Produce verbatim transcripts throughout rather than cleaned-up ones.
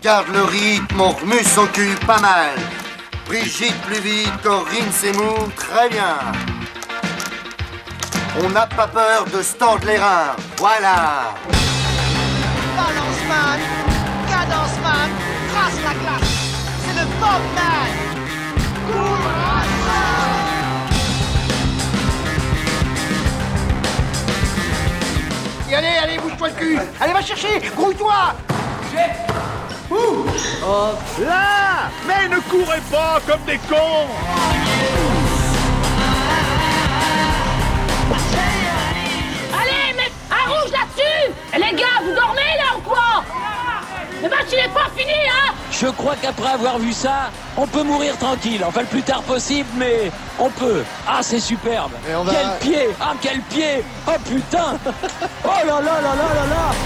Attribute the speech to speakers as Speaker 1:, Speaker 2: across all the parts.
Speaker 1: garde le rythme, on remue son cul pas mal. Brigitte plus vite, Corinne c'est mou, très bien. On n'a pas peur de se tordre les reins, voilà.
Speaker 2: Balance man, cadence man, trace la glace, c'est le Bob man. Et allez, allez, bouge-toi le cul. Allez, va chercher, grouille-toi.
Speaker 3: Ouh. Oh. Là. Mais ne courez pas comme des cons.
Speaker 4: Allez, mec, un rouge là-dessus. Et les gars, vous dormez là ou quoi? Le match il est pas fini, hein.
Speaker 5: Je crois qu'après avoir vu ça, on peut mourir tranquille. Enfin, le plus tard possible, mais on peut. Ah, c'est superbe. Va... Quel pied. Ah, quel pied. Oh, putain. Oh là là là là là là.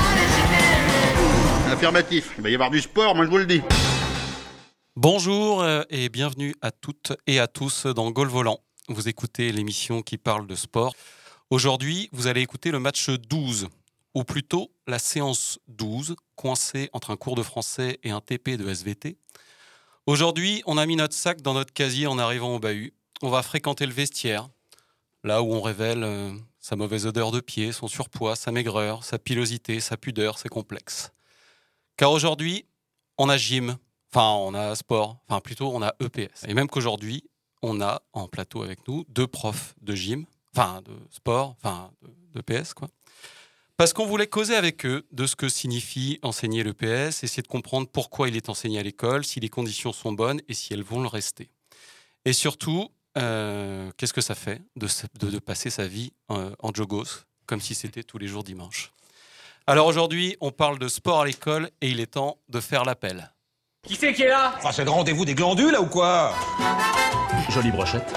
Speaker 6: Affirmatif. Il va y avoir du sport, moi je vous le dis.
Speaker 7: Bonjour et bienvenue à toutes et à tous dans Goal Volant. Vous écoutez l'émission qui parle de sport. Aujourd'hui, vous allez écouter le match douze. Ou plutôt la séance douze, coincée entre un cours de français et un T P de S V T. Aujourd'hui, on a mis notre sac dans notre casier en arrivant au bahut. On va fréquenter le vestiaire, là où on révèle euh, sa mauvaise odeur de pied, son surpoids, sa maigreur, sa pilosité, sa pudeur, ses complexes. Car aujourd'hui, on a gym, enfin on a sport, enfin plutôt on a E P S. Et même qu'aujourd'hui, on a en plateau avec nous deux profs de gym, enfin de sport, enfin de, de P S quoi. Parce qu'on voulait causer avec eux de ce que signifie enseigner l'E P S, essayer de comprendre pourquoi il est enseigné à l'école, si les conditions sont bonnes et si elles vont le rester. Et surtout, euh, qu'est-ce que ça fait de, de, de passer sa vie euh, en jogos, comme si c'était tous les jours dimanche. Alors aujourd'hui, on parle de sport à l'école et il est temps de faire l'appel.
Speaker 8: Qui c'est qui est là?
Speaker 9: Enfin, c'est le rendez-vous des glandules, là, ou quoi?
Speaker 8: Jolie brochette.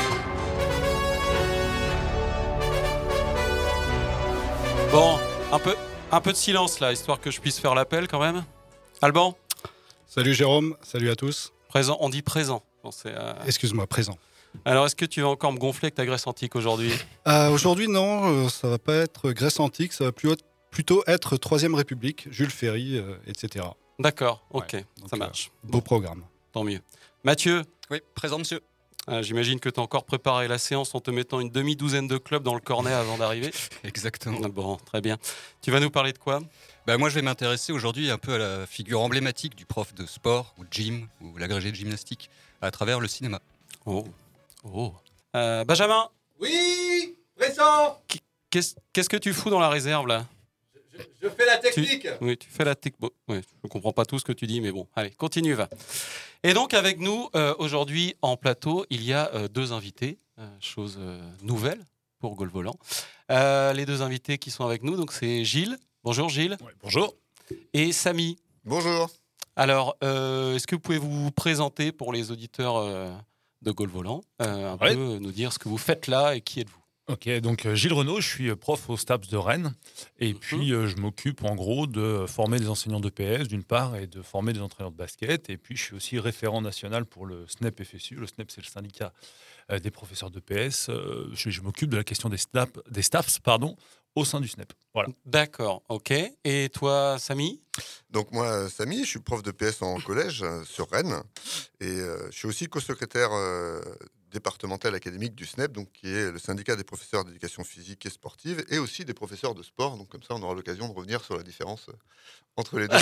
Speaker 7: Bon, un peu, un peu de silence là, histoire que je puisse faire l'appel quand même. Alban?
Speaker 10: Salut Jérôme, salut à tous.
Speaker 7: Présent, on dit présent. Bon, c'est, euh...
Speaker 10: Excuse-moi, présent.
Speaker 7: Alors, est-ce que tu vas encore me gonfler avec ta Grèce antique aujourd'hui?
Speaker 10: euh, Aujourd'hui, non, euh, ça va pas être Grèce antique, ça va plus, plutôt être Troisième République, Jules Ferry, euh, et cetera.
Speaker 7: D'accord, ok, ouais,
Speaker 10: donc,
Speaker 7: ça marche.
Speaker 10: Euh, beau programme.
Speaker 7: Tant mieux. Mathieu?
Speaker 11: Oui, présent monsieur.
Speaker 7: Euh, j'imagine que tu as encore préparé la séance en te mettant une demi-douzaine de clubs dans le cornet avant d'arriver.
Speaker 11: Exactement.
Speaker 7: Bon, très bien. Tu vas nous parler de quoi?
Speaker 11: Bah, moi, je vais m'intéresser aujourd'hui un peu à la figure emblématique du prof de sport, ou de gym, ou l'agrégé de gymnastique, à travers le cinéma.
Speaker 7: Oh, oh. Euh, Benjamin?
Speaker 12: Oui, présent.
Speaker 7: Qu'est-ce, qu'est-ce que tu fous dans la réserve, là?
Speaker 12: Je, je fais la technique.
Speaker 7: Tu, oui, tu fais la technique. Bon, ouais, je ne comprends pas tout ce que tu dis, mais bon, allez, continue, va. Et donc, avec nous, euh, aujourd'hui, en plateau, il y a euh, deux invités, euh, chose euh, nouvelle pour Goal Volant. Euh, les deux invités qui sont avec nous, donc c'est Gilles. Bonjour, Gilles.
Speaker 13: Ouais, bonjour.
Speaker 7: Et Samy.
Speaker 14: Bonjour.
Speaker 7: Alors, euh, est-ce que vous pouvez vous présenter pour les auditeurs euh, de Goal Volant, euh, un
Speaker 13: ouais.
Speaker 7: peu nous dire ce que vous faites là et qui êtes-vous?
Speaker 13: Ok, donc euh, Gilles Renaud, je suis prof au STAPS de Rennes et mmh. puis euh, je m'occupe en gros de former des enseignants de P S d'une part et de former des entraîneurs de basket, et puis je suis aussi référent national pour le S N E P F S U. Le S N E P, c'est le syndicat euh, des professeurs de P S. Euh, je, je m'occupe de la question des, snap, des staffs pardon, au sein du S N E P. Voilà.
Speaker 7: D'accord, ok. Et toi, Samy?
Speaker 14: Donc moi, Samy, je suis prof de P S en collège euh, sur Rennes et euh, je suis aussi co-secrétaire euh, départemental académique du S N E P, donc qui est le syndicat des professeurs d'éducation physique et sportive, et aussi des professeurs de sport. Donc comme ça, on aura l'occasion de revenir sur la différence entre les deux.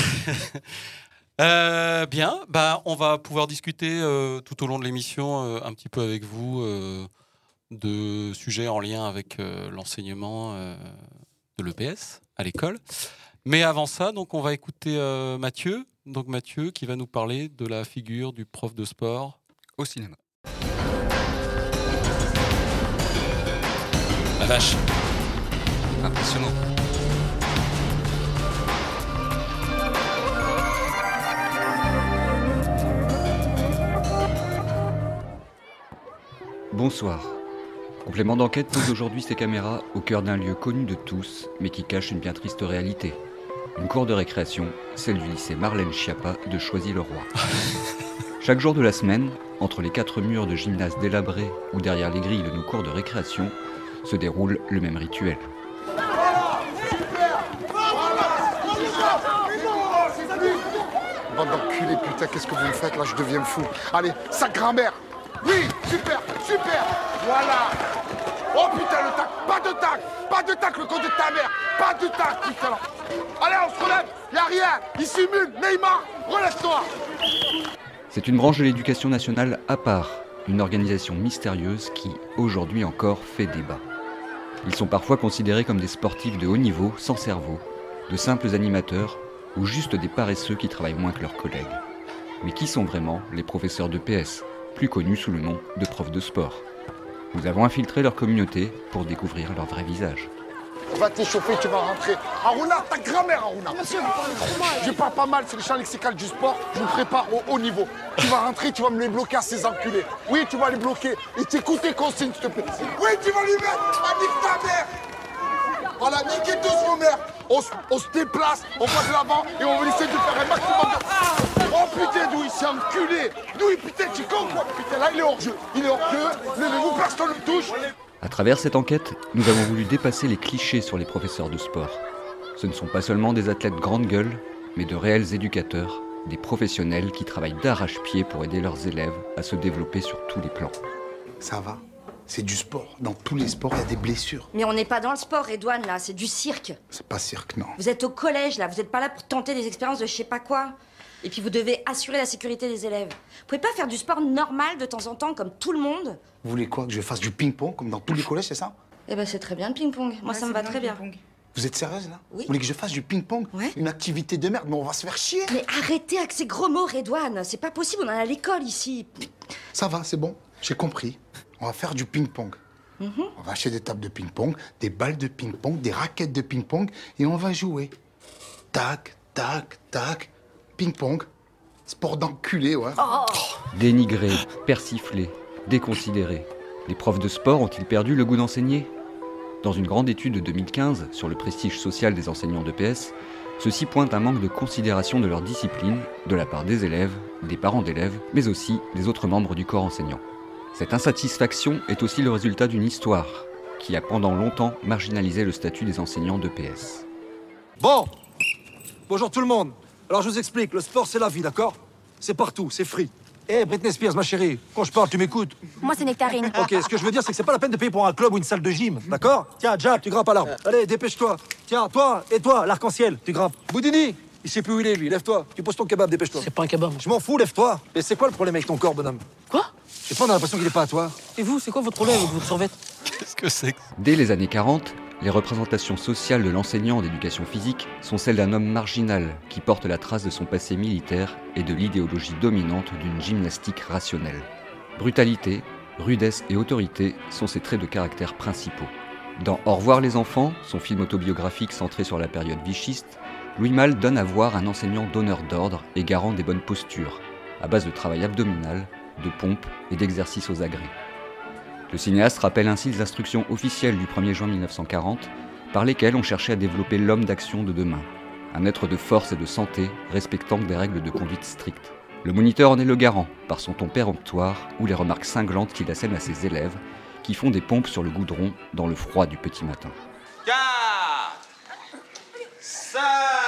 Speaker 7: euh, bien, bah, on va pouvoir discuter euh, tout au long de l'émission euh, un petit peu avec vous euh, de sujets en lien avec euh, l'enseignement euh, de l'E P S à l'école. Mais avant ça, donc, on va écouter euh, Mathieu. Donc Mathieu qui va nous parler de la figure du prof de sport
Speaker 11: au cinéma.
Speaker 7: La vache.
Speaker 11: Impressionnant.
Speaker 15: Bonsoir. Complément d'enquête pose aujourd'hui ses caméras au cœur d'un lieu connu de tous, mais qui cache une bien triste réalité. Une cour de récréation, celle du lycée Marlène Schiappa de Choisy-le-Roi. Chaque jour de la semaine, entre les quatre murs de gymnase délabrés ou derrière les grilles de nos cours de récréation, se déroule le même rituel.
Speaker 16: bande d'enculés, putain, qu'est-ce que vous me faites là? Je deviens fou. Allez, sa grand-mère. Oui, super, super. Voilà. Oh putain, le tac, pas de tac, pas de tac, le compte de ta mère, pas de tac, putain. Allez, on se relève, y a rien, il simule, Neymar, relève-toi.
Speaker 15: C'est une branche de l'éducation nationale à part, une organisation mystérieuse qui, aujourd'hui encore, fait débat. Ils sont parfois considérés comme des sportifs de haut niveau, sans cerveau, de simples animateurs ou juste des paresseux qui travaillent moins que leurs collègues. Mais qui sont vraiment les professeurs de P S, plus connus sous le nom de profs de sport? Nous avons infiltré leur communauté pour découvrir leur vrai visage.
Speaker 16: Va t'échauffer, tu vas rentrer. Aruna, ta grand-mère, Aruna.
Speaker 2: Monsieur, vous parlez trop mal.
Speaker 16: Je parle pas mal, c'est le champ lexical du sport. Je vous prépare au haut niveau. Tu vas rentrer, tu vas me les bloquer à ces enculés. Oui, tu vas les bloquer. Et t'écoutes tes consignes, s'il te plaît. Oui, tu vas lui mettre. Ah, nique ta mère. Voilà, niquez tous vos mères. On, on se déplace, on va de l'avant et on va essayer de faire un maximum de... Oh putain, Douy, c'est enculé. Douy, putain, tu con quoi. Putain, là, il est hors jeu. Il est hors jeu. Levez-vous, personne ne le touche.
Speaker 15: À travers cette enquête, nous avons voulu dépasser les clichés sur les professeurs de sport. Ce ne sont pas seulement des athlètes grande gueule, mais de réels éducateurs, des professionnels qui travaillent d'arrache-pied pour aider leurs élèves à se développer sur tous les plans.
Speaker 16: Ça va, c'est du sport. Dans tous les sports, il y a des blessures.
Speaker 17: Mais on n'est pas dans le sport, Edouane, là, c'est du cirque.
Speaker 16: C'est pas cirque, non.
Speaker 17: Vous êtes au collège, là, vous n'êtes pas là pour tenter des expériences de je sais pas quoi. Et puis vous devez assurer la sécurité des élèves. Vous pouvez pas faire du sport normal de temps en temps, comme tout le monde?
Speaker 16: Vous voulez quoi, que je fasse du ping-pong, comme dans tous les collèges, c'est ça?
Speaker 17: Eh ben c'est très bien le ping-pong. Moi,
Speaker 16: Ouais,
Speaker 17: ça me va très bien.
Speaker 16: Vous êtes sérieuse, là?
Speaker 17: Oui.
Speaker 16: Vous voulez que je fasse du ping-pong?
Speaker 17: Ouais.
Speaker 16: Une activité de merde, mais on va se faire chier.
Speaker 17: Mais arrêtez avec ces gros mots, Redouane. C'est pas possible, on est à l'école ici.
Speaker 16: Ça va, c'est bon, j'ai compris. On va faire du ping-pong.
Speaker 17: Mhm.
Speaker 16: On va acheter des tables de ping-pong, des balles de ping-pong, des raquettes de ping-pong, et on va jouer. Tac, tac, tac, ping-pong. Sport d'enculé, ouais.
Speaker 17: Oh.
Speaker 15: Dénigrés, persiflés, déconsidérés, les profs de sport ont-ils perdu le goût d'enseigner? Dans une grande étude de deux mille quinze sur le prestige social des enseignants de P S, ceux-ci pointent un manque de considération de leur discipline de la part des élèves, des parents d'élèves, mais aussi des autres membres du corps enseignant. Cette insatisfaction est aussi le résultat d'une histoire qui a pendant longtemps marginalisé le statut des enseignants de P S.
Speaker 18: Bon, bonjour tout le monde. Alors je vous explique, le sport c'est la vie, d'accord? C'est partout, c'est free. Eh, hey, Britney Spears, ma chérie, quand je parle, tu m'écoutes?
Speaker 19: Moi, c'est Nectarine.
Speaker 18: Ok, ce que je veux dire, c'est que c'est pas la peine de payer pour un club ou une salle de gym, d'accord? Tiens, Jack, tu grimpes à l'arbre. Allez, dépêche-toi. Tiens, toi, et toi, l'arc-en-ciel, tu grimpes. Boudini, il sait plus où il est, lui, lève-toi. Tu poses ton kebab, dépêche-toi.
Speaker 19: C'est pas un kebab.
Speaker 18: Je m'en fous, lève-toi. Et c'est quoi le problème avec ton corps, bonhomme?
Speaker 19: Quoi?
Speaker 18: Je sais pas, on a l'impression qu'il est pas à toi.
Speaker 19: Et vous, c'est quoi votre problème avec votre survette?
Speaker 7: Qu'est-ce que c'est?
Speaker 15: Dès les années quarante, les représentations sociales de l'enseignant en éducation physique sont celles d'un homme marginal qui porte la trace de son passé militaire et de l'idéologie dominante d'une gymnastique rationnelle. Brutalité, rudesse et autorité sont ses traits de caractère principaux. Dans Au revoir les enfants, son film autobiographique centré sur la période vichiste, Louis Malle donne à voir un enseignant donneur d'ordre et garant des bonnes postures, à base de travail abdominal, de pompe et d'exercices aux agrès. Le cinéaste rappelle ainsi les instructions officielles du premier juin mille neuf cent quarante, par lesquelles on cherchait à développer l'homme d'action de demain, un être de force et de santé respectant des règles de conduite strictes. Le moniteur en est le garant, par son ton péremptoire ou les remarques cinglantes qu'il assène à ses élèves, qui font des pompes sur le goudron dans le froid du petit matin.
Speaker 12: quatre, cinq,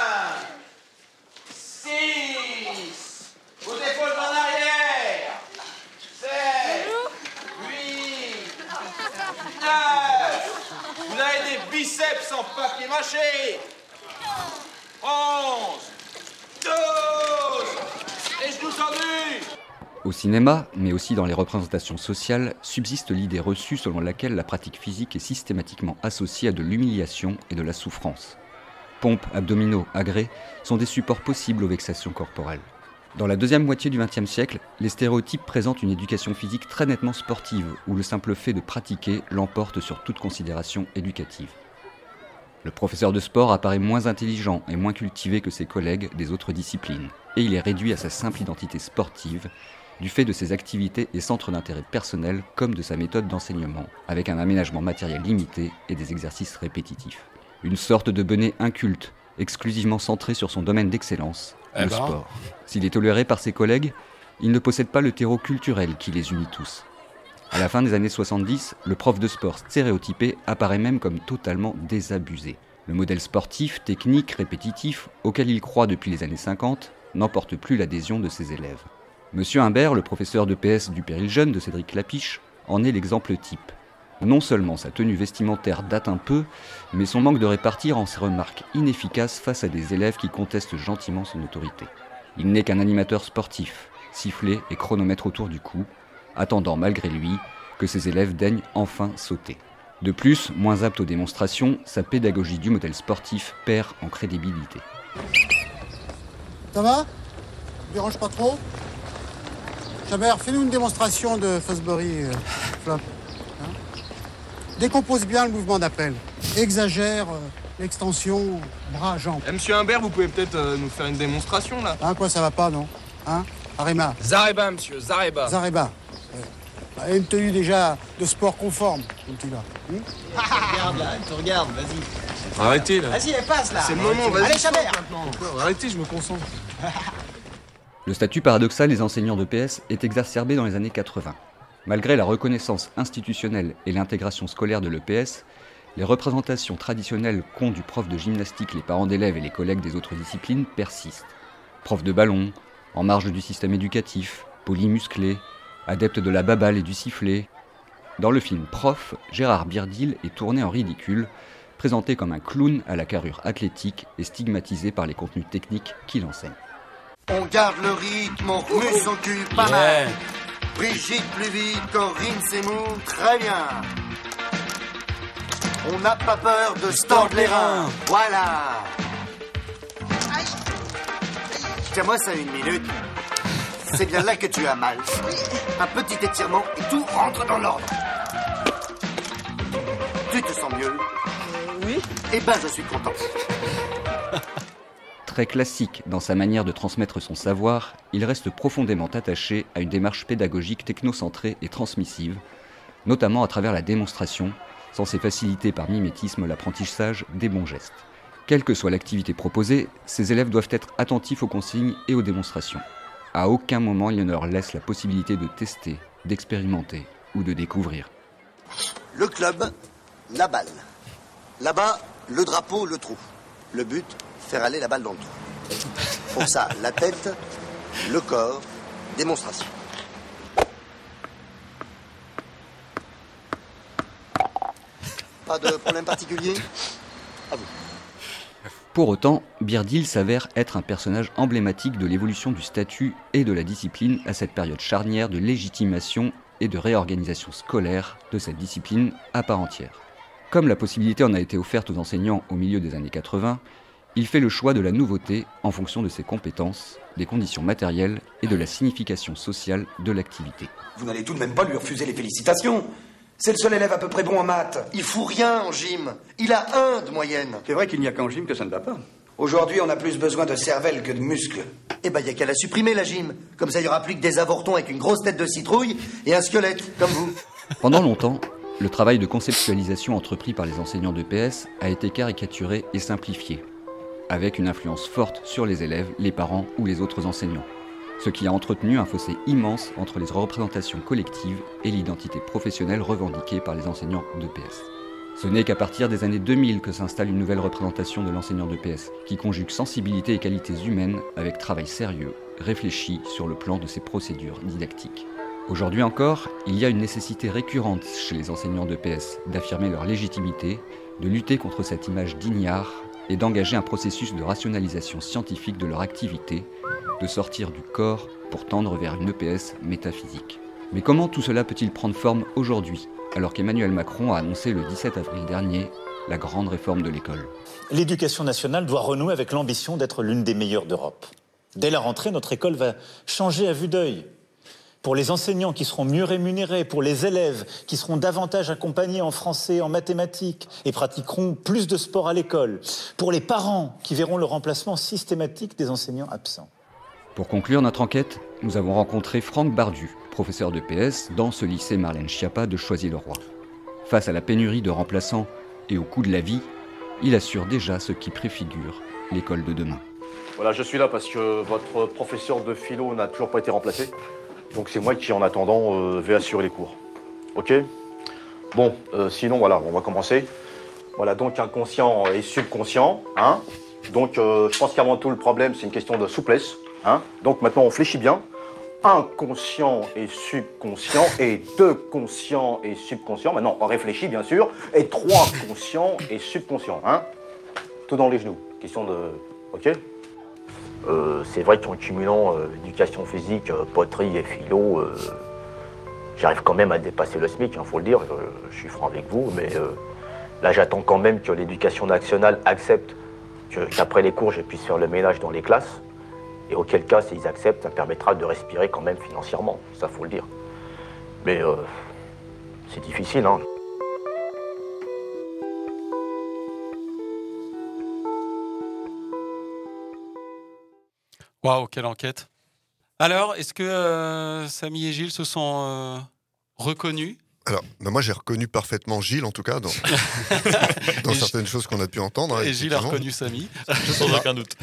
Speaker 12: six, vos épaules en arrière, sept, huit, neuf, vous avez des biceps en papier mâché, onze, douze, les genoux tendus.
Speaker 15: Au cinéma, mais aussi dans les représentations sociales, subsiste l'idée reçue selon laquelle la pratique physique est systématiquement associée à de l'humiliation et de la souffrance. Pompes, abdominaux, agrès sont des supports possibles aux vexations corporelles. Dans la deuxième moitié du vingtième siècle, les stéréotypes présentent une éducation physique très nettement sportive, où le simple fait de pratiquer l'emporte sur toute considération éducative. Le professeur de sport apparaît moins intelligent et moins cultivé que ses collègues des autres disciplines, et il est réduit à sa simple identité sportive, du fait de ses activités et centres d'intérêt personnels comme de sa méthode d'enseignement, avec un aménagement matériel limité et des exercices répétitifs. Une sorte de bonnet inculte, exclusivement centré sur son domaine d'excellence,
Speaker 10: Eh
Speaker 15: le
Speaker 10: ben.
Speaker 15: sport. S'il est toléré par ses collègues, il ne possède pas le terreau culturel qui les unit tous. À la fin des années soixante-dix, le prof de sport stéréotypé apparaît même comme totalement désabusé. Le modèle sportif, technique, répétitif, auquel il croit depuis les années cinquante, n'emporte plus l'adhésion de ses élèves. Monsieur Humbert, le professeur de P S du Péril Jeune de Cédric Lapiche, en est l'exemple type. Non seulement sa tenue vestimentaire date un peu, mais son manque de répartie rend ses remarques inefficaces face à des élèves qui contestent gentiment son autorité. Il n'est qu'un animateur sportif, sifflet et chronomètre autour du cou, attendant malgré lui que ses élèves daignent enfin sauter. De plus, moins apte aux démonstrations, sa pédagogie du modèle sportif perd en crédibilité.
Speaker 20: Ça va? Dérange pas trop? Chabert, fais-nous une démonstration de Fosbury, euh, Flop. Hein? Décompose bien le mouvement d'appel. Exagère euh, l'extension bras, jambes.
Speaker 12: Eh, monsieur Humbert, vous pouvez peut-être euh, nous faire une démonstration, là?
Speaker 20: Hein, quoi, ça va pas, non? Hein? Arima.
Speaker 12: Zareba, monsieur, Zareba.
Speaker 20: Zareba. Ouais. Bah, une tenue déjà de sport conforme, comme tu l'as. Hum?
Speaker 2: Regarde là, elle te regarde, vas-y.
Speaker 12: Arrêtez, là.
Speaker 2: Vas-y, elle passe là.
Speaker 12: C'est le moment, vas-y.
Speaker 2: Allez, Chabert.
Speaker 12: Maintenant. Arrêtez, je me concentre.
Speaker 15: Le statut paradoxal des enseignants de P S est exacerbé dans les années quatre-vingts. Malgré la reconnaissance institutionnelle et l'intégration scolaire de l'E P S, les représentations traditionnelles qu'ont du prof de gymnastique les parents d'élèves et les collègues des autres disciplines persistent. Prof de ballon, en marge du système éducatif, poli musclé, adepte de la baballe et du sifflet. Dans le film Prof, Gérard Birdil est tourné en ridicule, présenté comme un clown à la carrure athlétique et stigmatisé par les contenus techniques qu'il enseigne.
Speaker 1: On garde le rythme, on remue son cul pas mal. Brigitte plus vite, Corinne c'est mou, très bien. On n'a pas peur de se tordre les reins, voilà. Tiens-moi ça une minute. C'est bien là que tu as mal. Un petit étirement et tout rentre dans l'ordre. Tu te sens mieux?
Speaker 2: Oui.
Speaker 1: Eh ben je suis content.
Speaker 15: Très classique dans sa manière de transmettre son savoir, il reste profondément attaché à une démarche pédagogique technocentrée et transmissive, notamment à travers la démonstration, censée faciliter par mimétisme l'apprentissage des bons gestes. Quelle que soit l'activité proposée, ces élèves doivent être attentifs aux consignes et aux démonstrations. À aucun moment il ne leur laisse la possibilité de tester, d'expérimenter ou de découvrir.
Speaker 1: Le club, la balle. Là-bas, le drapeau, le trou. Le but, faire aller la balle dans le trou. Pour ça, la tête, le corps, démonstration. Pas de problème particulier? À vous.
Speaker 15: Pour autant, Birdil s'avère être un personnage emblématique de l'évolution du statut et de la discipline à cette période charnière de légitimation et de réorganisation scolaire de cette discipline à part entière. Comme la possibilité en a été offerte aux enseignants au milieu des années quatre-vingts, il fait le choix de la nouveauté en fonction de ses compétences, des conditions matérielles et de la signification sociale de l'activité.
Speaker 1: Vous n'allez tout de même pas lui refuser les félicitations. C'est le seul élève à peu près bon en maths. Il fout rien en gym. Il a un de moyenne.
Speaker 21: C'est vrai qu'il n'y a qu'en gym que ça ne va pas.
Speaker 1: Aujourd'hui, on a plus besoin de cervelle que de muscles. Eh ben, y a qu'à la supprimer, la gym. Comme ça, il y aura plus que des avortons avec une grosse tête de citrouille et un squelette, comme vous.
Speaker 15: Pendant longtemps, le travail de conceptualisation entrepris par les enseignants de P S a été caricaturé et simplifié, avec une influence forte sur les élèves, les parents ou les autres enseignants, ce qui a entretenu un fossé immense entre les représentations collectives et l'identité professionnelle revendiquée par les enseignants de P S. Ce n'est qu'à partir des années deux mille que s'installe une nouvelle représentation de l'enseignant de P S, qui conjugue sensibilité et qualités humaines avec travail sérieux, réfléchi sur le plan de ses procédures didactiques. Aujourd'hui encore, il y a une nécessité récurrente chez les enseignants de P S d'affirmer leur légitimité, de lutter contre cette image d'ignare et d'engager un processus de rationalisation scientifique de leur activité, de sortir du corps pour tendre vers une E P S métaphysique. Mais comment tout cela peut-il prendre forme aujourd'hui, alors qu'Emmanuel Macron a annoncé le dix-sept avril dernier la grande réforme de l'école?
Speaker 22: L'éducation nationale doit renouer avec l'ambition d'être l'une des meilleures d'Europe. Dès la rentrée, notre école va changer à vue d'œil. Pour les enseignants qui seront mieux rémunérés, pour les élèves qui seront davantage accompagnés en français, en mathématiques et pratiqueront plus de sport à l'école, pour les parents qui verront le remplacement systématique des enseignants absents.
Speaker 15: Pour conclure notre enquête, nous avons rencontré Franck Bardu, professeur de P S dans ce lycée Marlène Schiappa de Choisy-le-Roi. Face à la pénurie de remplaçants et au coût de la vie, il assure déjà ce qui préfigure l'école de demain.
Speaker 23: Voilà, je suis là parce que votre professeur de philo n'a toujours pas été remplacé. Donc c'est moi qui, en attendant, euh, vais assurer les cours. Ok? Bon, euh, sinon, voilà, on va commencer. Voilà, donc inconscient et subconscient, hein? Donc euh, je pense qu'avant tout, le problème, c'est une question de souplesse. Hein? Donc maintenant, on fléchit bien. Inconscient et subconscient, et deux conscients et subconscients. Maintenant, on réfléchit, bien sûr. Et trois conscients et subconscients. Hein? Tout dans les genoux. Question de... OK?
Speaker 3: Euh, c'est vrai qu'en cumulant euh, éducation physique, euh, poterie et philo, euh, j'arrive quand même à dépasser le SMIC, il hein, faut le dire, je, je suis franc avec vous, mais euh, là j'attends quand même que l'éducation nationale accepte que, qu'après les cours je puisse faire le ménage dans les classes, et auquel cas s'ils acceptent, ça permettra de respirer quand même financièrement, ça faut le dire. Mais euh, c'est difficile, hein.
Speaker 7: Waouh, quelle enquête. Alors, est-ce que euh, Samy et Gilles se sont euh, reconnus?
Speaker 14: Alors, bah moi j'ai reconnu parfaitement Gilles, en tout cas, dans, dans certaines choses qu'on a pu entendre.
Speaker 7: Et Gilles a reconnu Samy,
Speaker 13: sans aucun doute.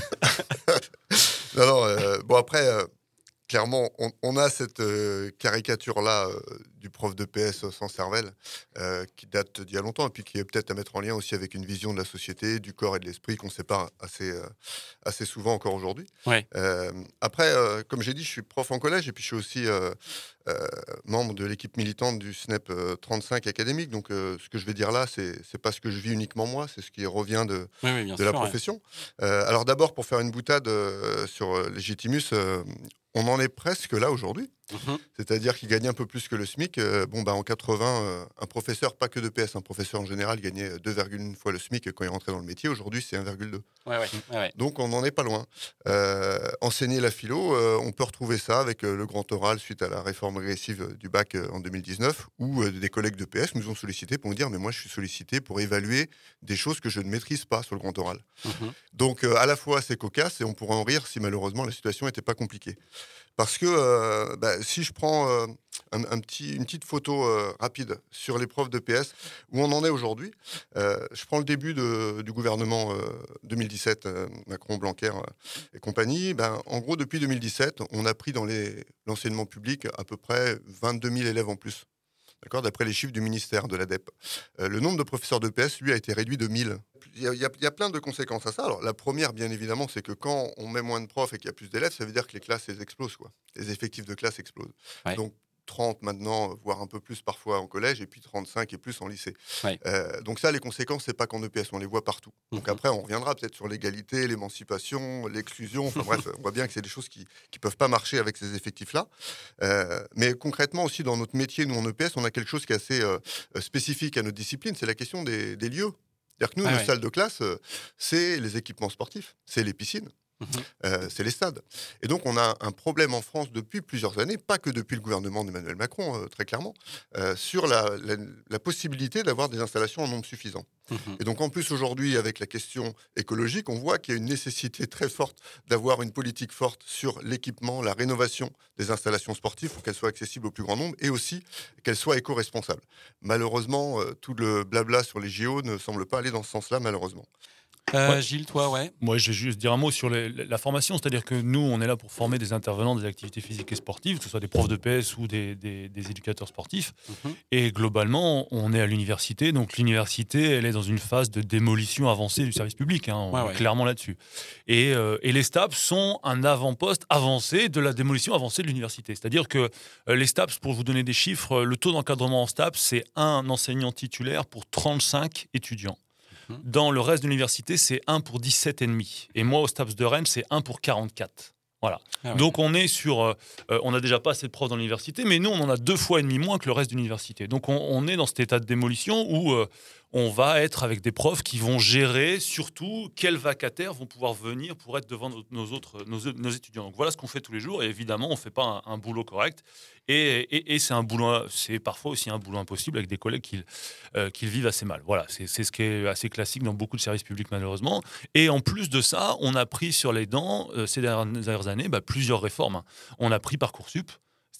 Speaker 14: Alors, euh, bon après, euh, clairement, on, on a cette euh, caricature-là euh, du prof de P S sans cervelle, euh, qui date d'il y a longtemps, et puis qui est peut-être à mettre en lien aussi avec une vision de la société, du corps et de l'esprit qu'on sépare assez, euh, assez souvent encore aujourd'hui.
Speaker 7: Ouais.
Speaker 14: Euh, après, euh, comme j'ai dit, je suis prof en collège, et puis je suis aussi euh, euh, membre de l'équipe militante du S N E P euh, trente-cinq académique. Donc, euh, ce que je vais dire là, c'est c'est pas ce que je vis uniquement moi, c'est ce qui revient de,
Speaker 7: oui, oui, bien
Speaker 14: de
Speaker 7: sûr,
Speaker 14: la
Speaker 7: ouais.
Speaker 14: profession. Euh, alors, d'abord, pour faire une boutade euh, sur euh, Legitimus, euh, on en est presque là aujourd'hui. Mmh. C'est-à-dire qu'il gagnait un peu plus que le SMIC. Euh, bon, bah, en quatre-vingts, euh, un professeur, pas que de P S, un professeur en général gagnait deux virgule un fois le SMIC quand il rentrait dans le métier. Aujourd'hui, c'est un virgule deux.
Speaker 7: Ouais, ouais, ouais.
Speaker 14: Donc, on n'en est pas loin. Euh, enseigner la philo, euh, on peut retrouver ça avec euh, le grand oral suite à la réforme régressive du bac euh, en deux mille dix-neuf, où euh, des collègues de P S nous ont sollicité pour nous dire « mais moi, je suis sollicité pour évaluer des choses que je ne maîtrise pas sur le grand oral mmh. ». Donc, euh, à la fois, c'est cocasse et on pourrait en rire si malheureusement la situation n'était pas compliquée. Parce que euh, bah, si je prends euh, un, un petit, une petite photo euh, rapide sur les profs de P S, où on en est aujourd'hui, euh, je prends le début de, du gouvernement euh, deux mille dix-sept, euh, Macron, Blanquer euh, et compagnie. Ben, en gros, depuis deux mille dix-sept, on a pris dans les, l'enseignement public à peu près vingt-deux mille élèves en plus. D'accord, d'après les chiffres du ministère de l'A D E P. Euh, le nombre de professeurs de P S, lui, a été réduit de mille. Il y, a, il, y a, il y a plein de conséquences à ça. Alors, la première, bien évidemment, c'est que quand on met moins de profs et qu'il y a plus d'élèves, ça veut dire que les classes, elles explosent, quoi. Les effectifs de classe explosent. Ouais. Donc, trente maintenant, voire un peu plus parfois en collège, et puis trente-cinq et plus en lycée. Ouais. Euh, donc ça, les conséquences, c'est pas qu'en E P S, on les voit partout. Donc mmh. après, on reviendra peut-être sur l'égalité, l'émancipation, l'exclusion. Enfin bref, on voit bien que c'est des choses qui ne peuvent pas marcher avec ces effectifs-là. Euh, mais concrètement aussi, dans notre métier, nous en E P S, on a quelque chose qui est assez euh, spécifique à notre discipline, c'est la question des, des lieux. C'est-à-dire que nous, ah nos ouais. salles de classe, euh, c'est les équipements sportifs, c'est les piscines. Mmh. Euh, c'est les stades. Et donc, on a un problème en France depuis plusieurs années, pas que depuis le gouvernement d'Emmanuel Macron, euh, très clairement, euh, sur la, la, la possibilité d'avoir des installations en nombre suffisant. Mmh. Et donc, en plus, aujourd'hui, avec la question écologique, on voit qu'il y a une nécessité très forte d'avoir une politique forte sur l'équipement, la rénovation des installations sportives pour qu'elles soient accessibles au plus grand nombre et aussi qu'elles soient éco-responsables. Malheureusement, euh, tout le blabla sur les J O ne semble pas aller dans ce sens-là, malheureusement.
Speaker 7: Euh, ouais. Gilles, toi, ouais.
Speaker 13: Moi, je vais juste dire un mot sur les, la formation, c'est-à-dire que nous, on est là pour former des intervenants des activités physiques et sportives, que ce soit des profs de P S ou des, des, des éducateurs sportifs. Mm-hmm. Et globalement, on est à l'université, donc l'université, elle est dans une phase de démolition avancée du service public, hein, on ouais, est ouais. clairement là-dessus. Et, euh, et les STAPS sont un avant-poste avancé de la démolition avancée de l'université. C'est-à-dire que euh, les STAPS, pour vous donner des chiffres, le taux d'encadrement en STAPS, c'est un enseignant titulaire pour trente-cinq étudiants. Dans le reste de l'université, c'est un pour dix-sept virgule cinq. Et moi, au STAPS de Rennes, c'est un pour quarante-quatre. Voilà. Ah ouais. Donc, on est sur... Euh, on n'a déjà pas assez de profs dans l'université, mais nous, on en a deux fois et demi moins que le reste de l'université. Donc, on, on est dans cet état de démolition où euh, on va être avec des profs qui vont gérer surtout quels vacataires vont pouvoir venir pour être devant nos, nos, autres, nos, nos étudiants. Donc, voilà ce qu'on fait tous les jours. Et évidemment, on ne fait pas un, un boulot correct. Et, et, et c'est, un boulot, c'est parfois aussi un boulot impossible avec des collègues qui, euh, qui le vivent assez mal. Voilà, c'est, c'est ce qui est assez classique dans beaucoup de services publics, malheureusement. Et en plus de ça, on a pris sur les dents, euh, ces dernières années, bah, plusieurs réformes. On a pris Parcoursup.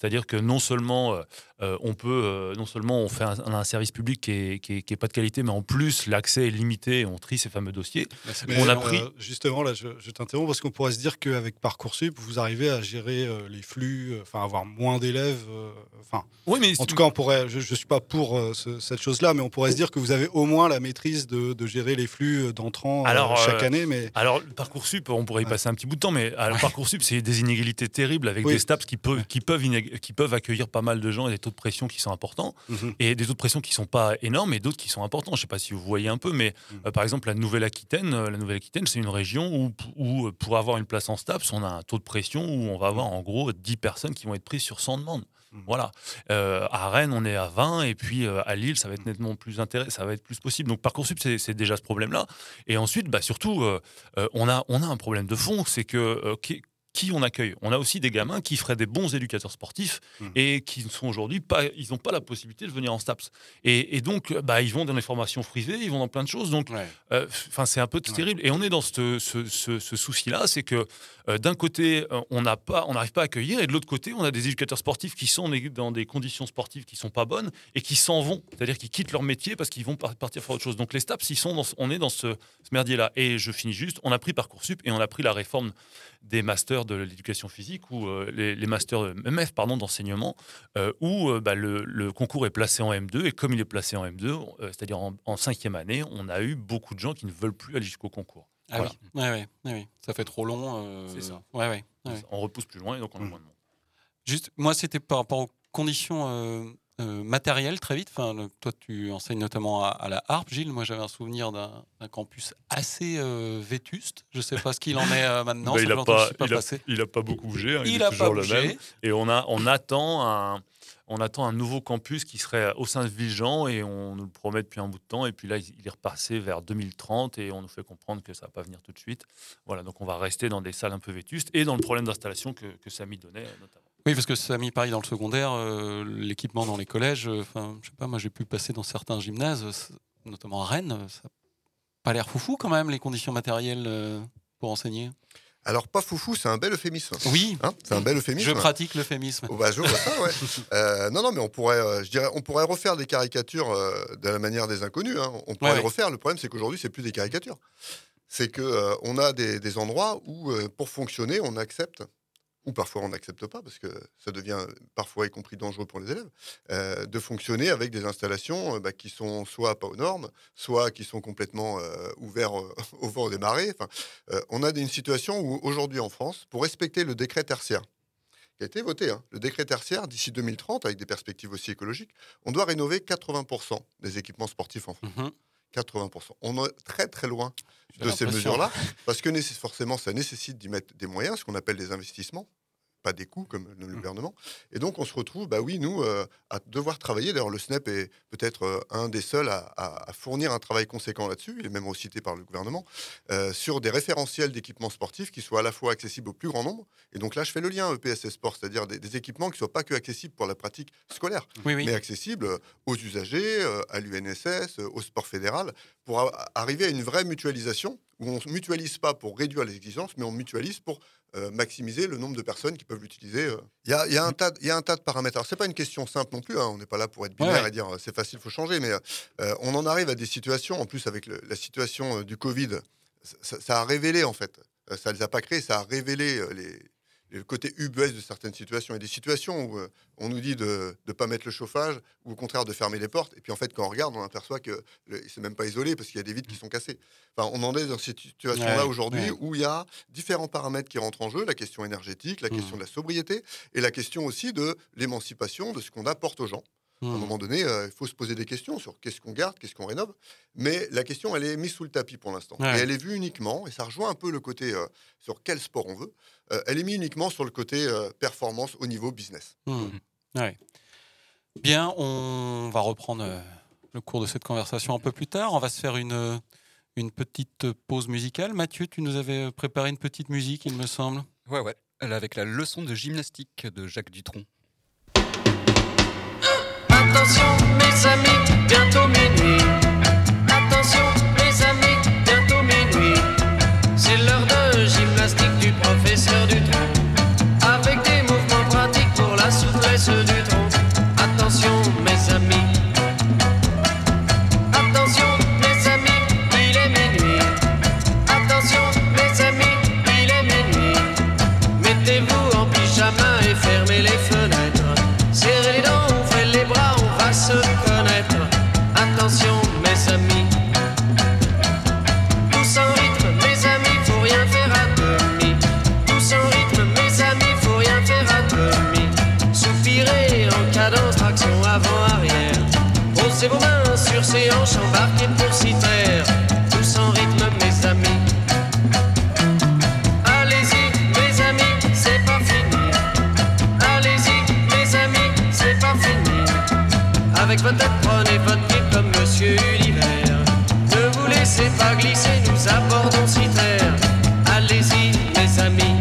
Speaker 13: C'est-à-dire que non seulement euh, on peut, euh, non seulement on fait un, un service public qui est, qui, est, qui est pas de qualité, mais en plus l'accès est limité et on trie ces fameux dossiers.
Speaker 10: Mais
Speaker 13: on a
Speaker 10: euh,
Speaker 13: pris
Speaker 10: justement là, je, je t'interromps parce qu'on pourrait se dire qu'avec Parcoursup, vous arrivez à gérer euh, les flux, enfin euh, avoir moins d'élèves. Enfin,
Speaker 13: euh, oui, mais
Speaker 10: en tout cas, on pourrait. Je, je suis pas pour euh, ce, cette chose-là, mais on pourrait se dire que vous avez au moins la maîtrise de, de gérer les flux d'entrants euh, chaque
Speaker 13: euh,
Speaker 10: année. Mais
Speaker 13: alors Parcoursup, on pourrait y passer un petit bout de temps, mais alors, Parcoursup, c'est des inégalités terribles avec
Speaker 10: Oui.
Speaker 13: des STAPS qui peuvent, qui peuvent, inég- qui peuvent accueillir pas mal de gens et des taux de pression qui sont importants
Speaker 10: Mhm.
Speaker 13: et des taux de pression qui sont pas énormes et d'autres qui sont importants. Je sais pas si vous voyez un peu, mais euh, par exemple la Nouvelle-Aquitaine, euh, la Nouvelle-Aquitaine, c'est une région où, où euh, pour avoir une place en STAPS, on a un taux de pression où on va avoir en gros dix personnes qui vont être prises sur cent demandes. Voilà. Euh, à Rennes, on est à vingt, et puis euh, à Lille, ça va être nettement plus intéressant, ça va être plus possible. Donc Parcoursup, c'est, c'est déjà ce problème-là. Et ensuite, bah, surtout, euh, euh, on a on a un problème de fond, c'est que euh, qui, qui on accueille. On a aussi des gamins qui feraient des bons éducateurs sportifs mmh. et qui ne sont aujourd'hui pas, ils n'ont pas la possibilité de venir en STAPS. Et, et donc, bah, ils vont dans les formations privées, ils vont dans plein de choses. Donc, enfin, ouais. euh, c'est un peu ouais. terrible. Et on est dans ce, ce, ce, ce souci-là, c'est que euh, d'un côté, euh, on n'a pas, on n'arrive pas à accueillir, et de l'autre côté, on a des éducateurs sportifs qui sont dans des conditions sportives qui sont pas bonnes et qui s'en vont, c'est-à-dire qu'ils quittent leur métier parce qu'ils vont partir faire autre chose. Donc les STAPS, ils sont dans, on est dans ce, ce merdier-là. Et je finis juste, on a pris Parcoursup et on a pris la réforme des masters de l'éducation physique ou euh, les, les masters M F pardon d'enseignement euh, où euh, bah, le, le concours est placé en M deux, et comme il est placé en M deux, euh, c'est-à-dire en, en cinquième année, on a eu beaucoup de gens qui ne veulent plus aller jusqu'au concours.
Speaker 7: Ah voilà. oui. Ouais, ouais, ouais, ouais, ça fait trop long. Euh...
Speaker 13: C'est ça.
Speaker 7: Ouais, ouais, ouais.
Speaker 13: On repousse plus loin et donc on a mmh. moins de monde.
Speaker 7: Juste, moi, c'était par rapport aux conditions euh, euh, matérielles, très vite. Enfin, le, toi, tu enseignes notamment à, à la harpe, Gilles. Moi, j'avais un souvenir d'un, d'un campus assez euh, vétuste. Je ne sais pas ce qu'il en est euh, maintenant.
Speaker 13: bah, il n'a pas,
Speaker 7: pas,
Speaker 13: il a, il a pas beaucoup bougé. Hein, il,
Speaker 7: il
Speaker 13: est
Speaker 7: a
Speaker 13: toujours
Speaker 7: pas
Speaker 13: le
Speaker 7: bougé.
Speaker 13: même. Et on, a, on attend un... On attend un nouveau campus qui serait au sein de Villejean, et on nous le promet depuis un bout de temps. Et puis là, il est repassé vers deux mille trente et on nous fait comprendre que ça ne va pas venir tout de suite. Voilà, donc on va rester dans des salles un peu vétustes et dans le problème d'installation que, que Samy donnait notamment.
Speaker 7: Oui, parce que Samy, pareil, dans le secondaire, euh, l'équipement dans les collèges, enfin, euh, je sais pas, moi j'ai pu passer dans certains gymnases, notamment à Rennes, ça n'a pas l'air foufou quand même, les conditions matérielles euh, pour enseigner.
Speaker 14: Alors, pas foufou, c'est un bel euphémisme.
Speaker 7: Oui.
Speaker 14: Hein, c'est un bel euphémisme.
Speaker 7: Je pratique l'euphémisme.
Speaker 14: Oh, bah, je vois ça, ouais. euh, non, non, mais on pourrait, euh, je dirais, on pourrait refaire des caricatures euh, de la manière des inconnus. Hein. On pourrait ouais, les refaire. Le problème, c'est qu'aujourd'hui, c'est plus des caricatures. C'est qu'on euh, a des, des endroits où, euh, pour fonctionner, on accepte, ou parfois on n'accepte pas, parce que ça devient parfois y compris dangereux pour les élèves, euh, de fonctionner avec des installations euh, bah, qui sont soit pas aux normes, soit qui sont complètement euh, ouverts euh, au vent des marées. Enfin, euh, on a une situation où aujourd'hui en France, pour respecter le décret tertiaire, qui a été voté, hein, le décret tertiaire d'ici deux mille trente, avec des perspectives aussi écologiques, on doit rénover quatre-vingts pour cent des équipements sportifs en France. Mm-hmm. quatre-vingts pour cent. On est très très loin de ces mesures-là, parce que forcément ça nécessite d'y mettre des moyens, ce qu'on appelle des investissements, pas des coûts comme le gouvernement. Et donc on se retrouve, bah oui, nous, euh, à devoir travailler. D'ailleurs, le S N E P est peut-être euh, un des seuls à, à, à fournir un travail conséquent là-dessus, il est même recité par le gouvernement, euh, sur des référentiels d'équipements sportifs qui soient à la fois accessibles au plus grand nombre. Et donc là, je fais le lien E P S S Sport, c'est-à-dire des, des équipements qui ne soient pas que accessibles pour la pratique scolaire,
Speaker 7: oui, oui.
Speaker 14: mais accessibles aux usagers, euh, à l'U N S S, euh, au sport fédéral, pour a- arriver à une vraie mutualisation, où on ne mutualise pas pour réduire les exigences, mais on mutualise pour euh, maximiser le nombre de personnes qui peuvent l'utiliser. Il euh. y, y, y a un tas de paramètres. Alors, ce n'est pas une question simple non plus, hein. On n'est pas là pour être binaire ouais. et dire euh, c'est facile, il faut changer, mais euh, on en arrive à des situations, en plus avec le, la situation euh, du Covid, ça, ça a révélé en fait, ça ne les a pas créés, ça a révélé euh, les... le côté ubuesque de certaines situations. Il y a des situations où euh, on nous dit de ne pas mettre le chauffage ou au contraire de fermer les portes. Et puis en fait, quand on regarde, on aperçoit que le, c'est même pas isolé parce qu'il y a des vitres qui sont cassées. Enfin, on en est dans cette situation-là ouais, aujourd'hui ouais. où il y a différents paramètres qui rentrent en jeu. La question énergétique, la mmh. question de la sobriété et la question aussi de l'émancipation, de ce qu'on apporte aux gens. Mmh. À un moment donné, euh, il faut se poser des questions sur qu'est-ce qu'on garde, qu'est-ce qu'on rénove. Mais la question, elle est mise sous le tapis pour l'instant. Ouais. Et elle est vue uniquement, et ça rejoint un peu le côté euh, sur quel sport on veut, euh, elle est mise uniquement sur le côté euh, performance au niveau business.
Speaker 7: Mmh. Ouais. Bien, on va reprendre euh, le cours de cette conversation un peu plus tard. On va se faire une, une petite pause musicale. Mathieu, tu nous avais préparé une petite musique, il me semble.
Speaker 11: Ouais, ouais. Elle est avec la leçon de gymnastique de Jacques Dutronc.
Speaker 4: Attention mes amis, bientôt minuit. Attention mes amis, bientôt minuit. C'est l'heure de gymnastique du professeur Dutronc, avec des mouvements pratiques pour la souplesse Posez vos mains sur ces hanches, embarquez pour s'y taire, tous en rythme mes amis. Allez-y mes amis, c'est pas fini. Allez-y mes amis, c'est pas fini. Avec votre tête prenez votre pied comme Monsieur Univers. Ne vous laissez pas glisser, nous abordons s'y terre. Allez-y mes amis.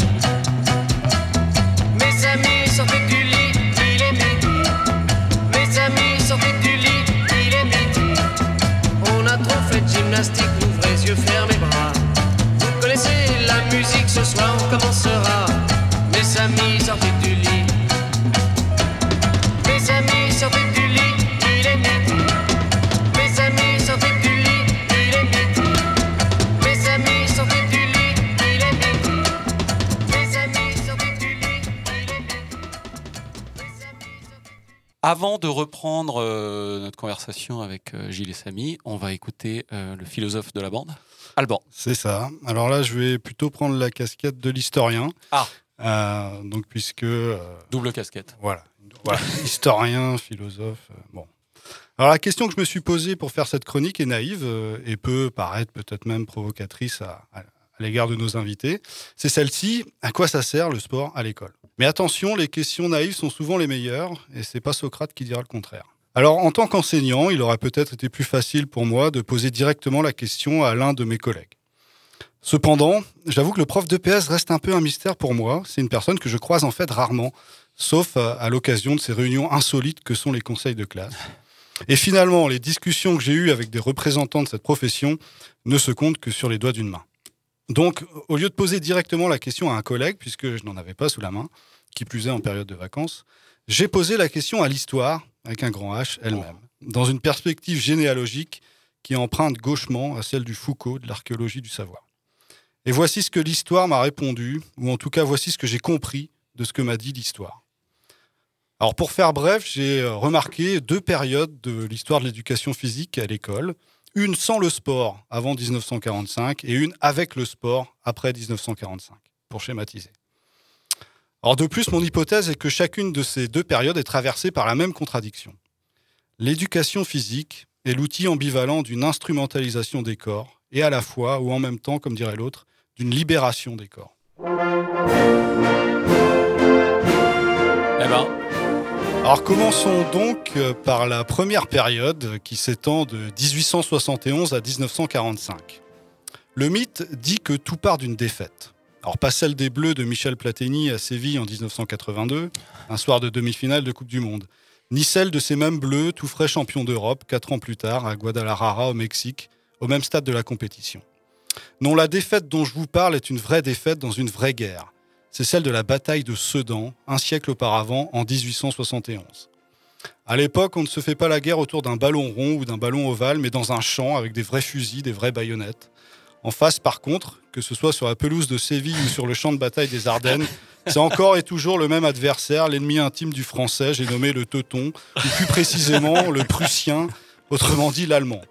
Speaker 4: Mes amis, sortez du lit, il est midi. Mes amis, sortez du lit, il est midi. On a trop fait de gymnastique, ouvrez les yeux, fermez les bras. Vous connaissez la musique, ce soir on commencera. Mes amis, sortez du lit. Mes amis, sortez du lit, il est midi. Mes amis, sortez du lit, il est midi. Mes amis, sortez du lit, il est midi. Mes amis, sortez du lit, il est midi.
Speaker 7: Avant de reprendre euh, notre conversation avec euh, Gilles et Samy, on va écouter euh, le philosophe de la bande, Alban.
Speaker 10: C'est ça. Alors là, je vais plutôt prendre la casquette de l'historien.
Speaker 7: Ah.
Speaker 10: Euh, donc puisque euh,
Speaker 7: double casquette.
Speaker 10: Voilà. Voilà. Historien, philosophe. Euh, bon. Alors la question que je me suis posée pour faire cette chronique est naïve euh, et peut paraître peut-être même provocatrice à, à, à l'égard de nos invités. C'est celle-ci. À quoi ça sert le sport à l'école ? Mais attention, les questions naïves sont souvent les meilleures, et c'est pas Socrate qui dira le contraire. Alors, en tant qu'enseignant, il aurait peut-être été plus facile pour moi de poser directement la question à l'un de mes collègues. Cependant, j'avoue que le prof d'E P S reste un peu un mystère pour moi. C'est une personne que je croise en fait rarement, sauf à, à l'occasion de ces réunions insolites que sont les conseils de classe. Et finalement, les discussions que j'ai eues avec des représentants de cette profession ne se comptent que sur les doigts d'une main. Donc, au lieu de poser directement la question à un collègue, puisque je n'en avais pas sous la main, qui plus est en période de vacances, j'ai posé la question à l'histoire, avec un grand H, elle-même, dans une perspective généalogique qui emprunte gauchement à celle du Foucault de l'archéologie du savoir. Et voici ce que l'histoire m'a répondu, ou en tout cas voici ce que j'ai compris de ce que m'a dit l'histoire. Alors pour faire bref, j'ai remarqué deux périodes de l'histoire de l'éducation physique à l'école, une sans le sport avant dix-neuf cent quarante-cinq et une avec le sport après dix-neuf cent quarante-cinq, pour schématiser. Alors de plus, mon hypothèse est que chacune de ces deux périodes est traversée par la même contradiction. L'éducation physique est l'outil ambivalent d'une instrumentalisation des corps et à la fois, ou en même temps, comme dirait l'autre, d'une libération des corps.
Speaker 7: Eh ben...
Speaker 10: Alors commençons donc par la première période qui s'étend de dix-huit cent soixante et onze à dix-neuf cent quarante-cinq. Le mythe dit que tout part d'une défaite. Alors pas celle des Bleus de Michel Platini à Séville en dix-neuf cent quatre-vingt-deux, un soir de demi-finale de Coupe du Monde, ni celle de ces mêmes Bleus tout frais champions d'Europe quatre ans plus tard à Guadalajara au Mexique, au même stade de la compétition. Non, la défaite dont je vous parle est une vraie défaite dans une vraie guerre. C'est celle de la bataille de Sedan, un siècle auparavant, en dix-huit cent soixante et onze. À l'époque, on ne se fait pas la guerre autour d'un ballon rond ou d'un ballon ovale, mais dans un champ avec des vrais fusils, des vraies baïonnettes. En face, par contre, que ce soit sur la pelouse de Séville ou sur le champ de bataille des Ardennes, c'est encore et toujours le même adversaire, l'ennemi intime du français, j'ai nommé le teuton, ou plus précisément le prussien, autrement dit l'allemand.